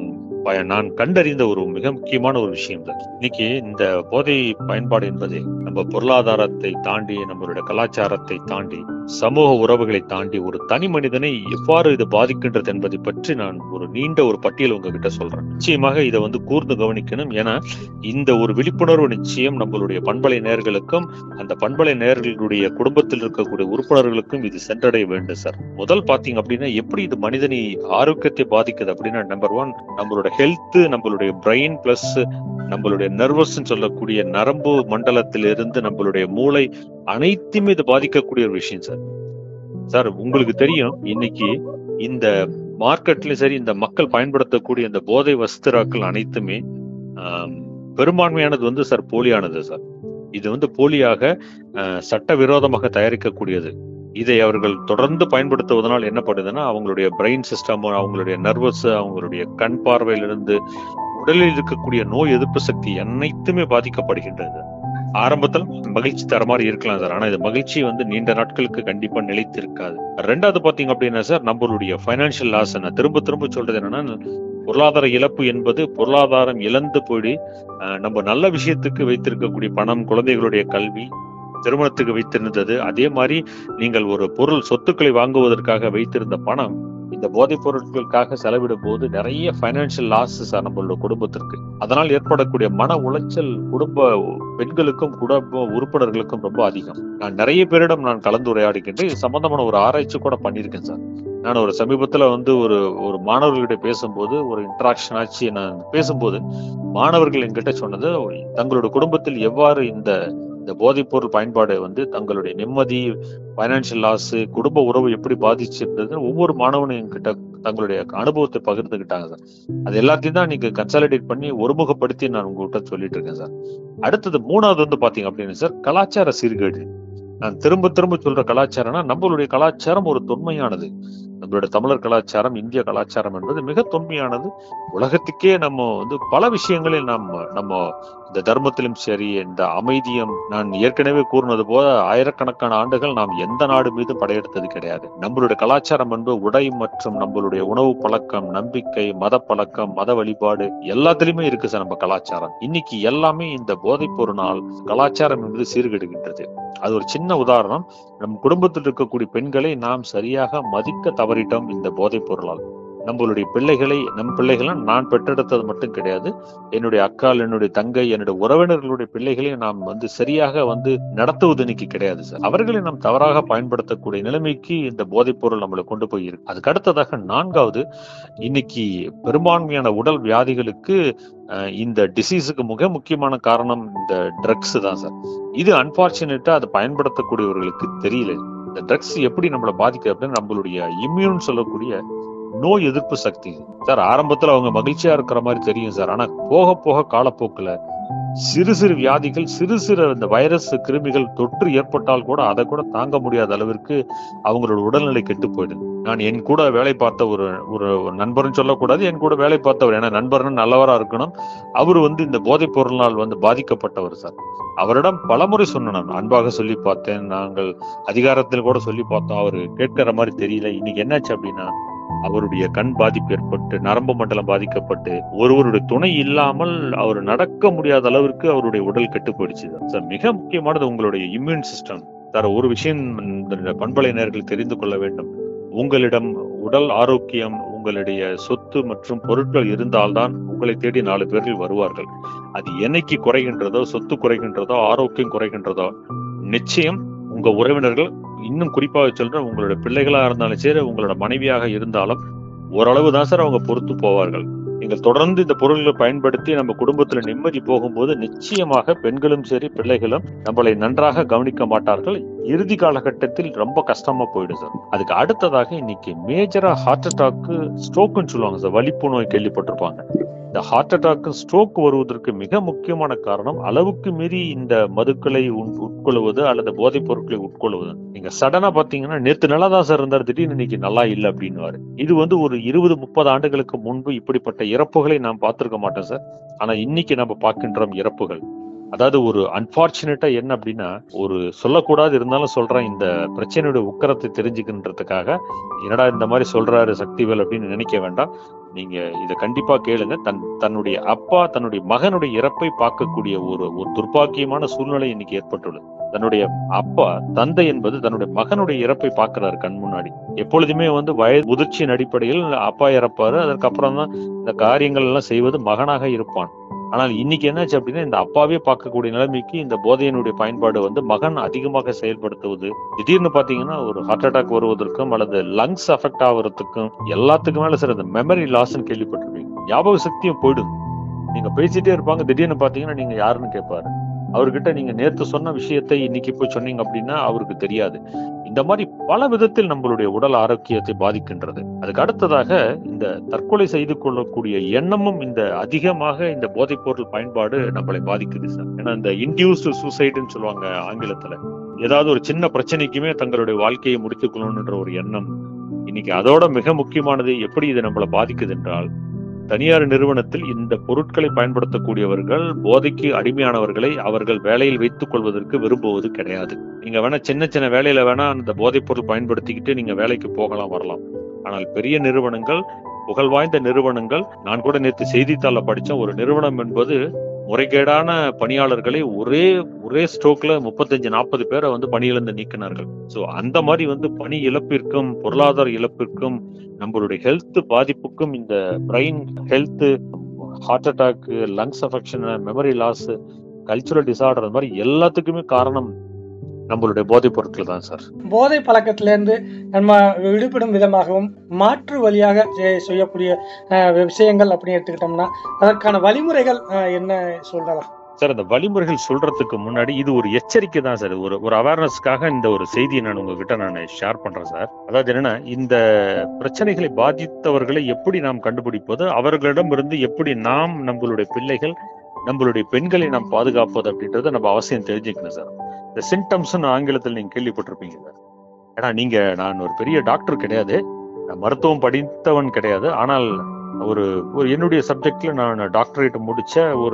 நான் கண்டறிந்த ஒரு மிக முக்கியமான ஒரு விஷயம் தான். இன்னைக்கு இந்த போதை பயன்பாடு என்பது நம்ம பொருளாதாரத்தை தாண்டி, நம்மளுடைய கலாச்சாரத்தை தாண்டி, சமூக உறவுகளை தாண்டி ஒரு தனி மனிதனை எவ்வாறு இது பாதிக்கின்றது என்பதை பற்றி நான் ஒரு நீண்ட ஒரு பட்டியல் உங்ககிட்ட சொல்றேன். நிச்சயமாக இதை கூர்ந்து கவனிக்கணும். ஏன்னா இந்த ஒரு விழிப்புணர்வு நிச்சயம் நம்மளுடைய பண்பலை நேயர்களுக்கும் அந்த பண்பலை நேயர்களுடைய குடும்பத்தில் இருக்கக்கூடிய உறுப்பினர்களுக்கும் இது சென்றடைய வேண்டும் சார். முதல் பாத்தீங்க அப்படின்னா எப்படி இது மனிதனை ஆரோக்கியத்தை பாதிக்குது அப்படின்னா, நம்பர் 1 நம்மளோட ஹெல்த், நம்மளுடைய பிரெயின் பிளஸ் நம்மளுடைய நர்வஸ் சொல்லக்கூடிய நரம்பு மண்டலத்திலிருந்து நம்மளுடைய மூளை அனைத்துமே இது பாதிக்கக்கூடிய ஒரு விஷயம் சார். சார் உங்களுக்கு தெரியும், இன்னைக்கு இந்த மார்க்கெட்லயும் சரி, இந்த மக்கள் பயன்படுத்தக்கூடிய இந்த போதை வஸ்துராக்கள் அனைத்துமே பெரும்பான்மையானது சார் போலியானது சார். இது போலியாக சட்டவிரோதமாக தயாரிக்கக்கூடியது. இதை அவர்கள் தொடர்ந்து பயன்படுத்துவதனால் என்ன பண்ணுதுன்னா, அவங்களுடைய பிரெயின் சிஸ்டம், அவங்களுடைய நர்வஸ், அவங்களுடைய கண் பார்வையிலிருந்து உடலில் இருக்கக்கூடிய நோய் எதிர்ப்பு சக்தி அனைத்துமே பாதிக்கப்படுகின்றது. ஆரம்பத்தில் மகிழ்ச்சி தர மாதிரி இருக்கலாம் சார், ஆனா இது மகிழ்ச்சி நீண்ட நாட்களுக்கு கண்டிப்பா நிலைத்து இருக்காது. ரெண்டாவது பாத்தீங்க அப்படின்னா சார், நம்மளுடைய பைனான்சியல் லாஸ், நான் திரும்ப சொல்றது என்னன்னா, பொருளாதார இழப்பு என்பது பொருளாதாரம் இழந்து போய் நம்ம நல்ல விஷயத்துக்கு வைத்திருக்கக்கூடிய பணம், குழந்தைகளுடைய கல்வி, திருமணத்துக்கு வைத்திருந்தது, அதே மாதிரி நீங்கள் ஒரு பொருள் சொத்துக்களை வாங்குவதற்காக வைத்திருந்த பணம் இந்த போதைப் பொருட்களுக்காக செலவிடும் போது நிறைய பைனான்சியல் லாஸ் சார் நம்மளோட குடும்பத்திற்கு. அதனால் ஏற்படக்கூடிய மன உளைச்சல் குடும்ப பெண்களுக்கும் குடும்ப உறுப்பினர்களுக்கும் ரொம்ப அதிகம். நான் நிறைய பேரிடம் நான் கலந்துரையாடுகின்றேன். இது சம்பந்தமான ஒரு ஆராய்ச்சி கூட பண்ணியிருக்கேன் சார். நான் ஒரு சமீபத்துல ஒரு மாணவர்களிட்ட பேசும்போது, ஒரு இன்டராக்ஷன் ஆச்சு. நான் பேசும்போது மாணவர்கள் என்கிட்ட சொன்னது, தங்களோட குடும்பத்தில் எவ்வாறு இந்த போதைப் பொருள் பயன்பாடு தங்களுடைய நிம்மதி, பைனான்சியல் லாஸ், குடும்ப உறவு எப்படி பாதிச்சிருந்தது ஒவ்வொரு மாணவனும் என்கிட்ட தங்களுடைய அனுபவத்தை பகிர்ந்துகிட்டாங்க சார். அது எல்லாத்தையும் தான் நீங்க கன்சாலிடேட் பண்ணி ஒருமுகப்படுத்தி நான் உங்ககிட்ட சொல்லிட்டு இருக்கேன் சார். அடுத்தது 3வது பாத்தீங்க அப்படின்னு சார், கலாச்சார சீர்கேடு. நான் திரும்ப சொல்ற கலாச்சாரம்னா, நம்மளுடைய கலாச்சாரம் ஒரு தொன்மையானது. நம்மளுடைய தமிழர் கலாச்சாரம், இந்திய கலாச்சாரம் என்பது மிக தொன்மையானது. உலகத்துக்கே நம்ம பல விஷயங்களில் நம்ம இந்த தர்மத்திலும் சரி, இந்த அமைதியும், நான் ஏற்கனவே கூறினது போல ஆயிரக்கணக்கான ஆண்டுகள் நாம் எந்த நாடு மீது படையெடுத்தது கிடையாது. நம்மளுடைய கலாச்சாரம் என்பது உடை மற்றும் நம்மளுடைய உணவு பழக்கம், நம்பிக்கை, மத பழக்கம், மத வழிபாடு எல்லாத்திலுமே இருக்கு சார் நம்ம கலாச்சாரம். இன்னைக்கு எல்லாமே இந்த போதைப் பொருளால் கலாச்சாரம் என்பது சீர்கெடுகின்றது. அது ஒரு சின்ன உதாரணம். நம் குடும்பத்தில் இருக்கக்கூடிய பெண்களை நாம் சரியாக மதிக்க தவறிட்டோம் இந்த போதைப் பொருளால். நம்மளுடைய பிள்ளைகளை, நான் பெற்றெடுத்தது மட்டும் கிடையாது, என்னுடைய அக்கால், என்னுடைய தங்கை, என்னுடைய உறவினர்களுடைய பிள்ளைகளை நாம் சரியாக நடத்துவது இன்னைக்கு கிடையாது சார். அவர்களை நாம் தவறாக பயன்படுத்தக்கூடிய நிலைமைக்கு இந்த போதைப் பொருள் நம்மளை கொண்டு போய் இருக்கு. அதுக்கு அடுத்ததாக 4வது, இன்னைக்கு பெரும்பான்மையான உடல் வியாதிகளுக்கு இந்த டிசீஸுக்கு மிக முக்கியமான காரணம் இந்த ட்ரக்ஸ் தான் சார். இது அன்பார்ச்சுனேட்டா அதை பயன்படுத்தக்கூடியவர்களுக்கு தெரியல. இந்த ட்ரக்ஸ் எப்படி நம்மளை பாதிக்குது அப்படின்னு, நம்மளுடைய இம்யூன் சொல்லக்கூடிய நோய் எதிர்ப்பு சக்தி சார். ஆரம்பத்துல அவங்க மகிழ்ச்சியா இருக்கிற மாதிரி தெரியும் சார், ஆனா போக போக காலப்போக்குல சிறு வியாதிகள், சிறு இந்த வைரஸ் கிருமிகள் தொற்று ஏற்பட்டால் கூட அதை கூட தாங்க முடியாத அளவிற்கு அவங்களோட உடல்நிலை கெட்டு போயிடுது. நான் என் கூட வேலை பார்த்த ஒரு நண்பர்னு சொல்லக்கூடாது, என் கூட வேலை பார்த்தவர், ஏன்னா நண்பர்னு நல்லவரா இருக்கணும், அவரு இந்த போதைப் பொருளால் பாதிக்கப்பட்டவர் சார். அவரிடம் பலமுறை சொன்னேன், நான் அன்பாக சொல்லி பார்த்தேன், நாங்கள் அதிகாரத்தில் கூட சொல்லி பார்த்தோம், அவரு கேட்கிற மாதிரி தெரியல. இன்னைக்கு என்னாச்சு அப்படின்னா, அவருடைய கண் பாதிப்பு ஏற்பட்டு, நரம்பு மண்டலம் பாதிக்கப்பட்டு, ஒருவருடைய துணை இல்லாமல் அவர் நடக்க முடியாத அளவிற்கு அவருடைய உடல் கெட்டு போயிடுச்சு சார். மிக முக்கியமானது உங்களுடைய இம்யூன் சிஸ்டம் சார். ஒரு விஷயம் பண்பலை நேயர்கள் தெரிந்து கொள்ள வேண்டும், உங்களிடம் உடல் ஆரோக்கியம், உங்களுடைய சொத்து மற்றும் பொருட்கள் இருந்தால்தான் உங்களை தேடி 4 பேர்கள் வருவார்கள். அது என்னைக்கு குறைகின்றதோ, சொத்து குறைகின்றதோ, ஆரோக்கியம் குறைகின்றதோ, நிச்சயம் உங்க உறவினர்கள், இன்னும் குறிப்பாக சொல்றேன், உங்களோட பிள்ளைகளா இருந்தாலும் சரி, உங்களோட மனைவியாக இருந்தாலும் ஓரளவு தான் சார் அவங்க பொறுத்து போவார்கள். நீங்கள் தொடர்ந்து இந்த பொருள்களை பயன்படுத்தி நம்ம குடும்பத்துல நிம்மதி போகும்போது நிச்சயமாக பெண்களும் சரி, பிள்ளைகளும் நம்மளை நன்றாக கவனிக்க மாட்டார்கள். இறுதி காலகட்டத்தில் ரொம்ப கஷ்டமா போயிடும் சார். அதுக்கு அடுத்ததாக இன்னைக்கு மேஜரா ஹார்ட் அட்டாக்கு, ஸ்ட்ரோக்குன்னு சொல்லுவாங்க சார், வலிப்பு நோய் கேள்விப்பட்டிருப்பாங்க. இந்த ஹார்ட் அட்டாக், ஸ்ட்ரோக் வருவதற்கு மிக முக்கியமான காரணம் அளவுக்கு மீறி இந்த மதுக்களை உட்கொள்வது அல்லது போதைப் பொருட்களை உட்கொள்வது. நீங்க சடனா பாத்தீங்கன்னா, நேத்து நல்லா தான் சார் இருந்தார், திடீர்னு இன்னைக்கு நல்லா இல்லை அப்படின்னுவாரு. இது ஒரு 20-30 ஆண்டுகளுக்கு முன்பு இப்படிப்பட்ட இறப்புகளை நாம் பார்த்திருக்க மாட்டோம் சார். ஆனா இன்னைக்கு நம்ம பார்க்கின்றோம் இறப்புகள். அதாவது ஒரு அன்பார்ச்சுனேட்டா என்ன அப்படின்னா, ஒரு சொல்லக்கூடாது இருந்தாலும் சொல்றேன், இந்த பிரச்சனையோட உக்கரத்தை தெரிஞ்சுக்கின்றதுக்காக என்னடா இந்த மாதிரி சொல்றாரு சக்திவேல் அப்படின்னு நினைக்க வேண்டாம். நீங்க இதை கண்டிப்பா கேளுங்க. தன்னுடைய அப்பா தன்னுடைய மகனுடைய இறப்பை பார்க்கக்கூடிய ஒரு ஒரு துர்ப்பாக்கியமான சூழ்நிலை இன்னைக்கு ஏற்பட்டுள்ளது. தன்னுடைய அப்பா தந்தை என்பது தன்னுடைய மகனுடைய இறப்பை பார்க்கிறாரு கண் முன்னாடி. எப்பொழுதுமே வயது முதிர்ச்சியின் அடிப்படையில் அப்பா இறப்பாரு, அதற்கப்புறம் தான் இந்த காரியங்கள் எல்லாம் செய்வது மகனாக இருப்பான். ஆனால் இன்னைக்கு என்னாச்சு அப்படின்னா, இந்த அப்பாவே பார்க்கக்கூடிய நிலைமைக்கு இந்த போதையினுடைய பயன்பாடு மகன் அதிகமாக செயல்படுத்துவது, திடீர்னு பாத்தீங்கன்னா ஒரு ஹார்ட் அட்டாக் வருவதற்கும் அல்லது லங்ஸ் அஃபெக்ட் ஆகுறதுக்கும் எல்லாத்துக்கும் மேல சார் இந்த மெமரி லாஸ்ன்னு கேள்விப்பட்டிருப்பீங்க. ஞாபக சக்தியும் போயிடும். நீங்க பேசிட்டே இருப்பாங்க, திடீர்னு பாத்தீங்கன்னா நீங்க யாருன்னு கேட்பாரு. அவர்கிட்ட நீங்க நேத்து சொன்ன விஷயத்தை இன்னைக்கு போய் சொன்னீங்க அப்படின்னா அவருக்கு தெரியாது. இந்த மாதிரி பல விதத்தில் நம்மளுடைய உடல் ஆரோக்கியத்தை பாதிக்கின்றது. அதுக்கு அடுத்ததாக இந்த தற்கொலை செய்து கொள்ளக்கூடிய எண்ணமும் இந்த அதிகமாக இந்த போதைப் பொருள் பயன்பாடு நம்மளை பாதிக்குது சார். ஏன்னா இந்த இன்டியூஸ்டு சூசைடுன்னு சொல்லுவாங்க ஆங்கிலத்துல. ஏதாவது ஒரு சின்ன பிரச்சனைக்குமே தங்களுடைய வாழ்க்கையை முடித்துக் கொள்ளணும்ன்ற ஒரு எண்ணம் இன்னைக்கு. அதோட மிக முக்கியமானது எப்படி இது நம்மளை பாதிக்குது என்றால், தனியார் நிறுவனத்தில் இந்த பொருட்களை பயன்படுத்தக்கூடியவர்கள் போதைக்கு அடிமையானவர்களை அவர்கள் வேலையில் வைத்துக் கொள்வதற்கு விரும்புவது கிடையாது. நீங்க வேணா சின்ன சின்ன வேலையில வேணா அந்த போதைப் பொருள் பயன்படுத்திக்கிட்டு நீங்க வேலைக்கு போகலாம் வரலாம். ஆனால் பெரிய நிறுவனங்கள், புகழ் வாய்ந்த நிறுவனங்கள், நான் கூட நேற்று செய்தித்தாள படிச்சேன், ஒரு நிறுவனம் என்பது முறைகேடான பணியாளர்களை ஒரே ஸ்ட்ரோக்ல 35-40 பேரை பணியிலிருந்து நீக்கினார்கள். சோ அந்த மாதிரி பணி இழப்பிற்கும் பொருளாதார இழப்பிற்கும் நம்மளுடைய ஹெல்த் பாதிப்புக்கும் இந்த brain health, heart attack, lungs affection, memory loss, cultural disorder, அந்த மாதிரி எல்லாத்துக்குமே காரணம் நம்மளுடைய போதைப் பொருட்கள் தான் சார். போதை பழக்கத்திலிருந்து நம்ம விடுபடும் விதமாகவும் மாற்று வழியாக செய்யக்கூடிய விஷயங்கள் அப்படின்னு எடுத்துக்கிட்டோம்னா அதற்கான வழிமுறைகள் என்ன சொல்லலாம் சார்? அந்த வழிமுறைகள் சொல்றதுக்கு முன்னாடி இது ஒரு எச்சரிக்கை தான் சார். ஒரு அவேர்னஸ்க்காக இந்த ஒரு செய்தியை நான் உங்ககிட்ட ஷேர் பண்றேன் சார். அதாவது என்னன்னா, இந்த பிரச்சனைகளை பாதித்தவர்களை எப்படி நாம் கண்டுபிடிப்பது, அவர்களிடம் இருந்து எப்படி நாம் நம்மளுடைய பிள்ளைகள், நம்மளுடைய பெண்களை நாம் பாதுகாப்பது அப்படின்றத நம்ம அவசியம் தெரிஞ்சுக்கணும் சார். இந்த சிம்டம்ஸ் ஆங்கிலத்தில் நீங்க கேள்விப்பட்டிருப்பீங்க. ஏன்னா நான் ஒரு பெரிய டாக்டர் கிடையாது, மருத்துவம் படித்தவன் கிடையாது. ஆனால் ஒரு என்னுடைய சப்ஜெக்ட்ல நான் டாக்டரேட் முடிச்ச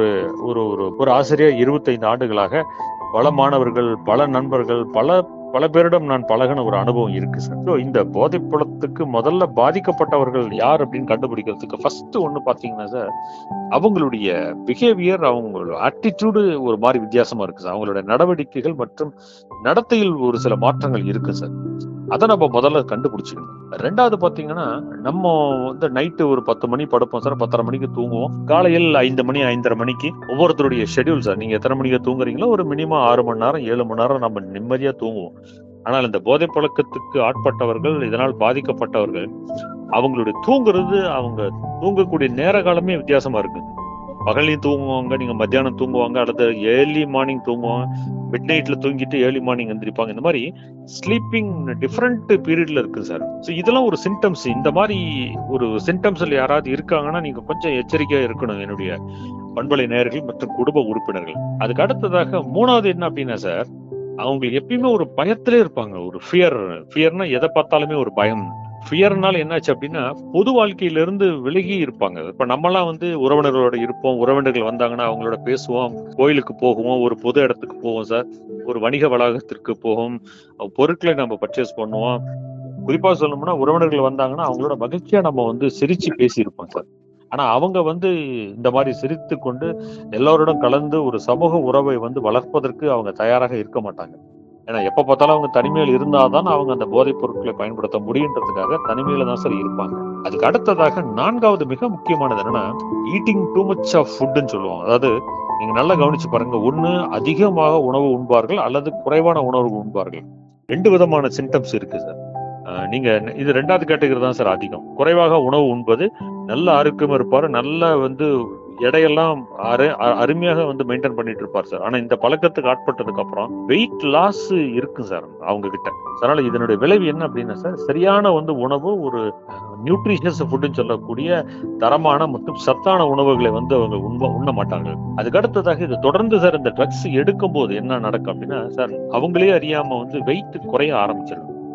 ஒரு ஆசிரியர் 25 ஆண்டுகளாக பல மாணவர்கள், பல நண்பர்கள், பல பேரிடம் நான் பழகின ஒரு அனுபவம் இருக்கு சார். ஸோ இந்த போதைப் பழத்துக்கு முதல்ல பாதிக்கப்பட்டவர்கள் யார் அப்படின்னு கண்டுபிடிக்கிறதுக்கு ஃபர்ஸ்ட் ஒண்ணு பாத்தீங்கன்னா சார், அவங்களுடைய பிஹேவியர், அவங்களோட ஆட்டிடியூடு ஒரு மாதிரி வித்தியாசமா இருக்கு சார். அவங்களோட நடவடிக்கைகள் மற்றும் நடத்தையில் ஒரு சில மாற்றங்கள் இருக்கு சார். அதை நம்ம முதல்ல கண்டுபிடிச்சிக்கணும். ரெண்டாவது பாத்தீங்கன்னா, நம்ம நைட்டு ஒரு 10 மணி படுப்போம் சார், 10:30 மணிக்கு தூங்குவோம். காலையில் 5 மணி 5:30 மணிக்கு ஒவ்வொருத்தருடைய ஷெட்யூல் சார். நீங்க எத்தனை மணிக்கு தூங்குறீங்களோ ஒரு மினிமம் 6 மணி நேரம் 7 மணி நேரம் நம்ம நிம்மதியா தூங்குவோம். ஆனால் இந்த போதை பழக்கத்துக்கு ஆட்பட்டவர்கள், இதனால் பாதிக்கப்பட்டவர்கள், அவங்களுடைய தூங்குறது, அவங்க தூங்கக்கூடிய நேர காலமே வித்தியாசமா இருக்கு. பகலையும் தூங்குவாங்க, நீங்க மத்தியானம் தூங்குவாங்க, அடுத்த ஏர்லி மார்னிங் தூங்குவாங்க, மிட் நைட்ல தூங்கிட்டு ஏர்லி மார்னிங் எந்திரிப்பாங்க. இந்த மாதிரி ஸ்லீப்பிங் டிஃப்ரெண்ட் பீரியட்ல இருக்கு சார். ஸோ இதெல்லாம் ஒரு சிம்டம்ஸ். இந்த மாதிரி ஒரு சிம்டம்ஸ்ல யாராவது இருக்காங்கன்னா நீங்க கொஞ்சம் எச்சரிக்கையா இருக்கணும், என்னுடைய பண்பலை நேயர்கள் மற்றும் குடும்ப உறுப்பினர்கள். அதுக்கு அடுத்ததாக மூணாவது என்ன அப்படின்னா சார், அவங்க எப்பயுமே ஒரு பயத்திலே இருப்பாங்க. ஒரு ஃபியர்னா எதை பார்த்தாலுமே ஒரு பயம். ஃபியர்னால என்னாச்சு அப்படின்னா, பொது வாழ்க்கையிலிருந்து விலகி இருப்பாங்க. இப்ப நம்மலாம் உறவினர்களோட இருப்போம், உறவினர்கள் வந்தாங்கன்னா அவங்களோட பேசுவோம், கோயிலுக்கு போகுவோம், ஒரு பொது இடத்துக்கு போவோம் சார், ஒரு வணிக வளாகத்திற்கு போவோம், பொருட்களை நம்ம பர்ச்சேஸ் பண்ணுவோம். குறிப்பா சொல்லணும்னா, உறவினர்கள் வந்தாங்கன்னா அவங்களோட மகிழ்ச்சியா நம்ம சிரிச்சு பேசியிருப்போம் சார். ஆனா அவங்க இந்த மாதிரி சிரித்து கொண்டு எல்லாரோடும் கலந்து ஒரு சமூக உறவை வளர்ப்பதற்கு அவங்க தயாராக இருக்க மாட்டாங்க. ஏன்னா எப்ப பார்த்தாலும் அவங்க தனிமையில் இருந்தாதான் அவங்க அந்த போதைப் பொருட்களை பயன்படுத்த முடியுன்றதுக்காக தனிமையில தான் சார் இருப்பாங்க. அதுக்கு அடுத்ததாக 4வது மிக முக்கியமானது என்னன்னா, ஈட்டிங் டூ மச் ஆஃப் ஃபுட்னு சொல்லுவாங்க. அதாவது நீங்க நல்லா கவனிச்சு பாருங்க, ஒண்ணு அதிகமாக உணவு உண்பார்கள் அல்லது குறைவான உணவு உண்பார்கள். 2 விதமான சிம்டம்ஸ் இருக்கு சார். நீங்க இது 2வது கேட்டகரி தான் சார் அதிகம். குறைவாக உணவு உண்பது, நல்ல ஆரோக்கியமா இருப்பாரு, நல்ல எடையெல்லாம் அருமையாக மெயின்டைன் பண்ணிட்டு இருப்பார் சார். ஆனா இந்த பழக்கத்துக்கு ஆட்பட்டதுக்கு அப்புறம் வெயிட் லாஸ் இருக்கு சார் அவங்க கிட்ட. அதனால இதனுடைய விளைவு என்ன அப்படின்னா சார், சரியான உணவு, ஒரு நியூட்ரிஷியஸ் ஃபுட்னு சொல்லக்கூடிய தரமான மற்றும் சத்தான உணவுகளை அவங்க உண்ண மாட்டாங்க. அதுக்கு அடுத்ததாக இது தொடர்ந்து சார் இந்த ட்ரக்ஸ் எடுக்கும் போது என்ன நடக்கும் அப்படின்னா சார், அவங்களே அறியாம வெயிட் குறைய ஆரம்பிச்சிடும்.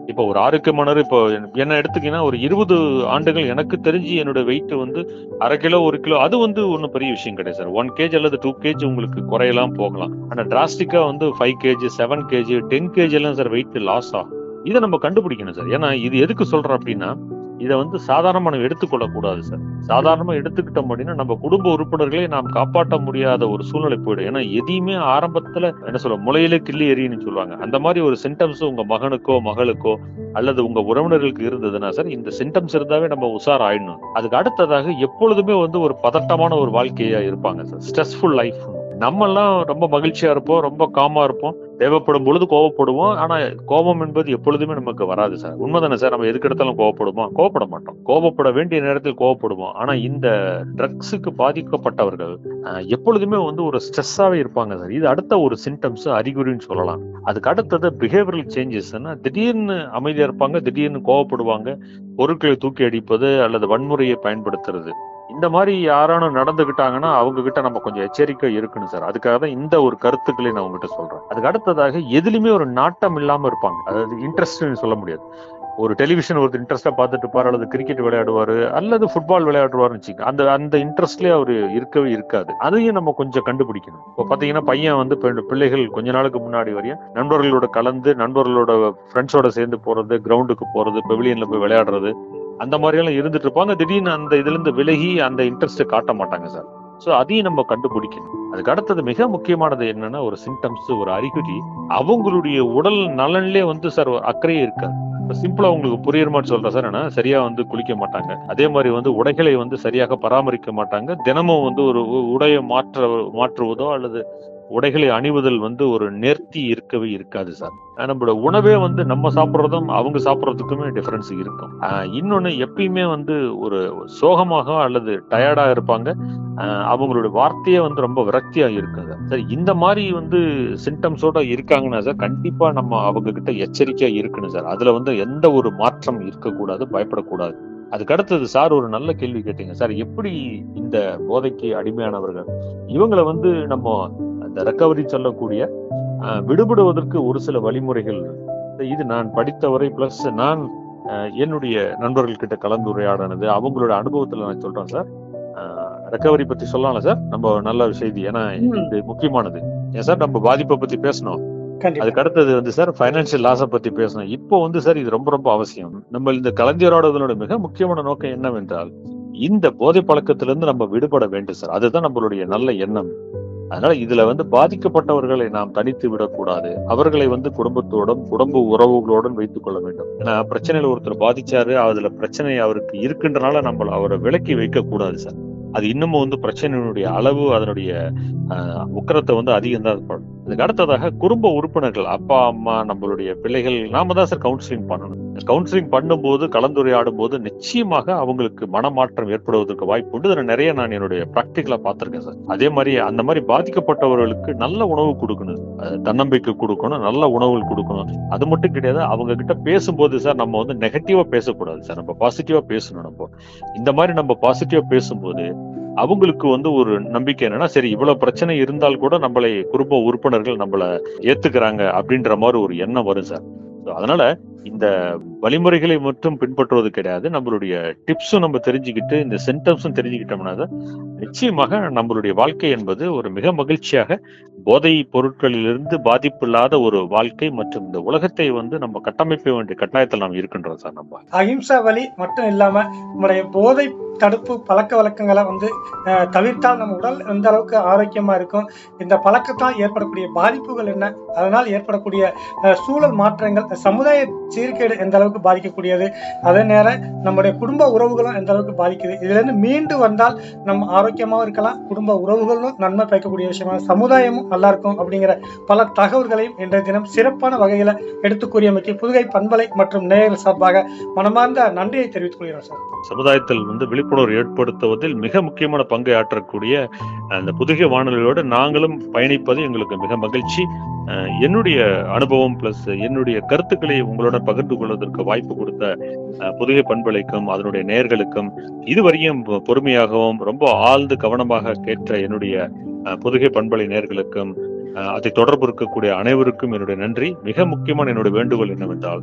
இப்போ ஒரு ஆரோக்கியமானவர், இப்போ என்ன எடுத்துக்கினா ஒரு 20 ஆண்டுகள் எனக்கு தெரிஞ்சு என்னோட வெயிட் வந்து 1/2 கிலோ 1 கிலோ அது வந்து ஒன்றும் பெரிய விஷயம் கிடையாது சார். 1 kg அல்லது 2 kg உங்களுக்கு குறையலாம் போகலாம். ஆனா டிராஸ்டிக்கா வந்து 5 kg 7 kg 10 kg எல்லாம் சார் வெயிட் லாஸ் ஆகும். இதை நம்ம கண்டுபிடிக்கணும் சார். ஏன்னா இது எதுக்கு சொல்றோம் அப்படின்னா, இதை வந்து சாதாரணமா நம்ம எடுத்துக்கொள்ள கூடாது சார். சாதாரணமா எடுத்துக்கிட்டோம் அப்படின்னா நம்ம குடும்ப உறுப்பினர்களை நாம் காப்பாற்ற முடியாத ஒரு சூழ்நிலை போயிடும். ஏன்னா எதையுமே ஆரம்பத்துல என்ன சொல்ல முளையிலே கிள்ளி எறின்னு சொல்லுவாங்க. அந்த மாதிரி ஒரு சிம்டம்ஸ் உங்க மகனுக்கோ மகளுக்கோ அல்லது உங்க உறவினர்களுக்கு இருந்ததுன்னா சார், இந்த சிம்டம்ஸ் இருந்தாவே நம்ம உஷார் ஆயிடணும். அதுக்கு அடுத்ததாக எப்பொழுதுமே வந்து ஒரு பதட்டமான ஒரு வாழ்க்கையா இருப்பாங்க சார். Stressful life. நம்ம எல்லாம் ரொம்ப மகிழ்ச்சியா இருப்போம், ரொம்ப காமா இருப்போம், தேவைப்படும் பொழுது கோவப்படுவோம். ஆனா கோபம் என்பது எப்பொழுதுமே நமக்கு வராது சார். உண்மைதானே சார்? நம்ம எதுக்கு எடுத்தாலும் கோவப்பட மாட்டோம். கோபப்பட வேண்டிய நேரத்தில் கோவப்படுவோம். ஆனா இந்த ட்ரக்ஸுக்கு பாதிக்கப்பட்டவர்கள் எப்பொழுதுமே வந்து ஒரு ஸ்ட்ரெஸ்ஸாவே இருப்பாங்க சார். இது அடுத்த ஒரு சிம்டம்ஸ், அறிகுறின்னு சொல்லலாம். அதுக்கு அடுத்தது பிஹேவியரல் சேஞ்சஸ்ன்னா திடீர்னு அமைதியா இருப்பாங்க, திடீர்னு கோவப்படுவாங்க, பொருட்களை தூக்கி அடிப்பது அல்லது வன்முறையை பயன்படுத்துறது. இந்த மாதிரி யாரானும் நடந்துகிட்டாங்கன்னா அவங்க கிட்ட நம்ம கொஞ்சம் எச்சரிக்கை இருக்கணும் சார். அதுக்காக தான் இந்த ஒரு கருத்துக்களை நான் உங்ககிட்ட சொல்றேன். அதுக்கு அடுத்ததாக எதுலையுமே ஒரு நாட்டம் இல்லாம இருப்பாங்க. அதாவது இன்ட்ரெஸ்ட் சொல்ல முடியாது. ஒரு டெலிவிஷன் ஒருத்தர் இன்ட்ரெஸ்டா பார்த்துட்டு இருப்பாரு, அல்லது கிரிக்கெட் விளையாடுவாரு, அல்லது ஃபுட்பால் விளையாடுவாருன்னு வச்சுக்க, அந்த இன்ட்ரெஸ்ட்லயே அவரு இருக்கவே இருக்காது. அதையும் நம்ம கொஞ்சம் கண்டுபிடிக்கணும். இப்போ பாத்தீங்கன்னா பையன் வந்து பிள்ளைகள் கொஞ்ச நாளுக்கு முன்னாடி வரையும் நண்பர்களோட கலந்து, நண்பர்களோட ஃப்ரெண்ட்ஸோட சேர்ந்து போறது, கிரவுண்டுக்கு போறது, பெவிலியன்ல போய் விளையாடுறது, அந்த மாதிரி எல்லாம் இருந்துட்டு இருப்பாங்க. திடீர்னு அந்த இதுல இருந்து விலகி அந்த இன்ட்ரெஸ்ட் காட்ட மாட்டாங்க சார். சோ அதையும் நம்ம கண்டுபிடிக்கணும். அதுக்கு அடுத்தது மிக முக்கியமானது என்னன்னா, ஒரு சிம்டம்ஸ், ஒரு அறிகுறி, அவங்களுடைய உடல் நலன்லயே வந்து சார் அக்கறையே இருக்காது. சிம்பிளா உங்களுக்கு புரியுற மாதிரி சொல்றேன் சார். ஏன்னா சரியா வந்து குளிக்க மாட்டாங்க, அதே மாதிரி வந்து உடைகளை வந்து சரியாக பராமரிக்க மாட்டாங்க, தினமும் வந்து ஒரு உடையை மாற்றுவதோ அல்லது உடைகளை அணிவதில் வந்து ஒரு நேர்த்தி இருக்கவே இருக்காது சார். நம்மளோட உணவே வந்து நம்ம சாப்பிட்றதும் அவங்க சாப்பிட்றதுக்குமே டிஃபரன்ஸ் இருக்கும். இன்னொன்னு எப்பயுமே வந்து ஒரு சோகமாக அல்லது டயர்டா இருப்பாங்க. அவங்களுடைய வார்த்தையே வந்து ரொம்ப விரக்தியா இருக்காது சார். இந்த மாதிரி வந்து சிம்டம்ஸோட இருக்காங்கன்னா சார், கண்டிப்பா நம்ம அவங்க கிட்ட எச்சரிக்கையா இருக்கணும் சார். அதுல வந்து எந்த ஒரு மாற்றம் இருக்கக்கூடாது, பயப்படக்கூடாது. அதுக்கு அடுத்தது சார் ஒரு நல்ல கேள்வி கேட்டீங்க சார். எப்படி இந்த போதைக்கு அடிமையானவர்கள் இவங்களை வந்து நம்ம அந்த ரெக்கவரி சொல்லக்கூடிய விடுபடுவதற்கு ஒரு சில வழிமுறைகள், இது நான் படித்தவரை பிளஸ் நான் என்னுடைய நண்பர்கள் கிட்ட கலந்துரையாடானது, அவங்களோட அனுபவத்துல நான் சொல்றேன் சார். ரெக்கவரி பத்தி சொல்லலாம் சார். நம்ம நல்ல செய்தி, ஏன்னா இது முக்கியமானது. ஏன் சார் நம்ம பாதிப்பை பத்தி பேசணும், அதுக்கு அடுத்தது வந்து சார் பைனான்சியல் லாஸ பத்தி பேசணும். இப்போ வந்து சார் இது ரொம்ப ரொம்ப அவசியம். நம்ம இந்த கலந்துரையாடுவதனோட மிக முக்கியமான நோக்கம் என்னவென்றால், இந்த போதை பழக்கத்திலிருந்து நம்ம விடுபட வேண்டும் சார். அதுதான் நம்மளுடைய நல்ல எண்ணம். அதனால இதுல வந்து பாதிக்கப்பட்டவர்களை நாம் தனித்து விடக்கூடாது. அவர்களை வந்து குடும்பத்தோடும் குடும்ப உறவுகளோடும் வைத்துக் கொள்ள வேண்டும். ஏன்னா பிரச்சனையில ஒருத்தர் பாதிச்சாரு, அதுல பிரச்சனை அவருக்கு இருக்குன்றனால நம்ம அவரை விலக்கி வைக்க கூடாது சார். அது இன்னமும் வந்து பிரச்சனையினுடைய அளவு, அதனுடைய உக்கரத்தை வந்து அதிகம் தான் படும். அதுக்கு அடுத்ததாக குடும்ப உறுப்பினர்கள், அப்பா அம்மா, நம்மளுடைய பிள்ளைகள், நாம தான் சார் கவுன்சிலிங் பண்ணணும். கவுன்சிலிங் பண்ணும்போது, கலந்துரையாடும் போது நிச்சயமாக அவங்களுக்கு மனமாற்றம் ஏற்படுவதற்கு வாய்ப்பு உண்டு. இதில் நிறைய நான் என்னுடைய பிராக்டிகலா பார்த்திருக்கேன் சார். அதே மாதிரி அந்த மாதிரி பாதிக்கப்பட்டவர்களுக்கு நல்ல உணவு கொடுக்கணும், தன்னம்பிக்கை கொடுக்கணும், நல்ல உணவுகள் கொடுக்கணும். அது மட்டும் கிடையாது, அவங்க கிட்ட பேசும்போது சார் நம்ம வந்து நெகட்டிவா பேசக்கூடாது சார். நம்ம பாசிட்டிவா பேசணும். நம்ம இந்த மாதிரி நம்ம பாசிட்டிவா பேசும்போது அவங்களுக்கு வந்து ஒரு நம்பிக்கை என்னன்னா, சரி இவ்வளவு பிரச்சனை இருந்தால் கூட நம்மளை குடும்ப உறுப்பினர்கள் நம்மள ஏத்துக்கிறாங்க அப்படின்ற மாதிரி ஒரு எண்ணம் வரும் சார். அதனால இந்த வழிமுறைகளை மட்டும் பின்பற்றுவது கிடையாது, நம்மளுடைய டிப்ஸும் நம்ம தெரிஞ்சுக்கிட்டு இந்த சிம்டம்ஸும் தெரிஞ்சுக்கிட்டோம்னா நிச்சயமாக நம்மளுடைய வாழ்க்கை என்பது ஒரு மிக மகிழ்ச்சியாக, போதை பொருட்களிலிருந்து பாதிப்பு இல்லாத ஒரு வாழ்க்கை மற்றும் இந்த உலகத்தை வந்து நம்ம கட்டமைக்க வேண்டிய கட்டாயத்தில் நாம் இருக்கின்றோம் சார். நம்ம அஹிம்சா வழி மட்டும் இல்லாம நம்முடைய போதை தடுப்பு பழக்க வழக்கங்களை வந்து தவிர்த்தால் நம்ம உடல் எந்த அளவுக்கு ஆரோக்கியமா இருக்கும், இந்த பழக்கத்தால் ஏற்படக்கூடிய பாதிப்புகள் என்ன, அதனால் ஏற்படக்கூடிய சூழல் மாற்றங்கள், சமுதாய சீர்கேடு எந்த அளவுக்கு பாதிக்கக்கூடியது, அதே நேரம் நம்முடைய குடும்ப உறவுகளும் எந்த அளவுக்கு பாதிக்குது, இதுல இருந்து மீண்டு வந்தால் நம்ம ஆரோக்கியமாவும் இருக்கலாம், குடும்ப உறவுகளும் நன்மை பயக்கக்கூடிய விஷயமா, சமுதாயமும் நல்லா இருக்கும் அப்படிங்கிற பல தகவல்களையும் இன்றைய தினம் சிறப்பான வகையில எடுத்து கூறியமைக்கு புதுகை பண்பலை மற்றும் நேயர்கள் சார்பாக மனமார்ந்த நன்றியை தெரிவித்துக் கொள்கிறோம் சார். சமுதாயத்தில் வந்து விழிப்புணர்வு ஏற்படுத்துவதில் மிக முக்கியமான பங்கை ஆற்றக்கூடிய அந்த புதுகை வானொலியோடு நாங்களும் பயணிப்பது எங்களுக்கு மிக மகிழ்ச்சி. என்னுடைய அனுபவம் பிளஸ் என்னுடைய கருத்துக்களை உங்களோட பகிர்ந்து கொள்வதற்கு வாய்ப்பு கொடுத்த புதுகை பண்பலைக்கும் அதனுடைய நேயர்களுக்கும், இதுவரையும் பொறுமையாகவும் ரொம்ப ஆழ்ந்து கவனமாக கேட்ட என்னுடைய புதுகை பண்பலை நேயர்களுக்கும், அதை தொடர்பு இருக்கக்கூடிய அனைவருக்கும் என்னுடைய நன்றி. மிக முக்கியமான என்னுடைய வேண்டுகோள் என்னவென்றால்,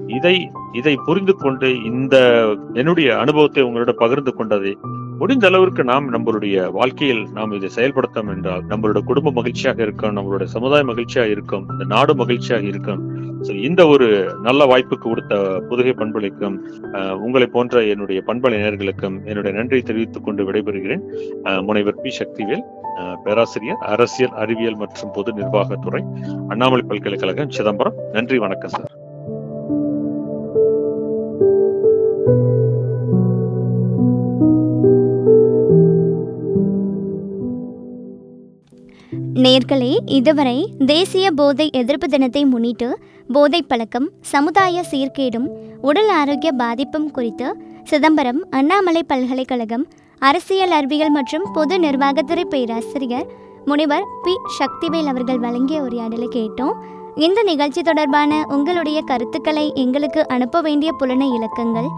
இதை புரிந்து கொண்டு இந்த என்னுடைய அனுபவத்தை உங்களோட பகிர்ந்து கொண்டதை முடிந்த அளவிற்கு நாம் நம்மளுடைய வாழ்க்கையில் நாம் இதை செயல்படுத்தோம் என்றால் நம்மளோட குடும்ப மகிழ்ச்சியாக இருக்கும், நம்மளோட சமுதாய மகிழ்ச்சியாக இருக்கும், இந்த நாடு மகிழ்ச்சியாக இருக்கும். இந்த ஒரு நல்ல வாய்ப்புக்கு கொடுத்த புதுகை பண்பலைக்கும் உங்களை போன்ற என்னுடைய பண்பலை நேயர்களுக்கும் என்னுடைய நன்றியை தெரிவித்துக் கொண்டு விடைபெறுகிறேன். முனைவர் பி. சக்திவேல், பேராசிரியர், அரசியல் அறிவியல் மற்றும் பொது நிர்வாகத்துறை, அண்ணாமலை பல்கலைக்கழகம், சிதம்பரம். நன்றி, வணக்கம் சார். நேயர்களே, இதுவரை தேசிய போதை எதிர்ப்பு தினத்தை முன்னிட்டு போதை பழக்கம், சமுதாய சீர்கேடும் உடல் ஆரோக்கிய பாதிப்பும் குறித்து சிதம்பரம் அண்ணாமலை பல்கலைக்கழகம் அரசியல் அறிவியல் மற்றும் பொது நிர்வாகத்துறை பேராசிரியர் முனைவர் பி. சக்திவேல் அவர்கள் வழங்கிய உரையாடலை கேட்டோம். இந்த நிகழ்ச்சி தொடர்பான உங்களுடைய கருத்துக்களை எங்களுக்கு அனுப்ப வேண்டிய புலன இலக்கங்கள்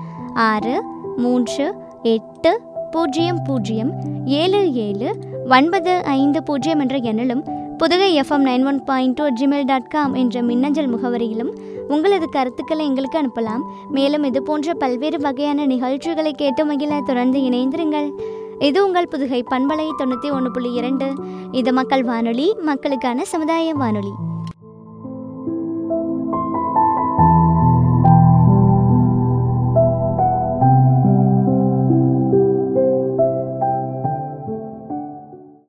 6380779750 என்ற எண்ணிலும் புதுகை FM 91.2 என்ற மின்னஞ்சல் முகவரியிலும் உங்களது கருத்துக்களை எங்களுக்கு அனுப்பலாம். மேலும் இது போன்ற பல்வேறு வகையான நிகழ்ச்சிகளை கேட்டு மகிழ தொடர்ந்து இணைந்திருங்கள். இது உங்கள் புதுகை பண்பலை 91.2. இது மக்கள் வானொலி, மக்களுக்கான சமுதாய வானொலி.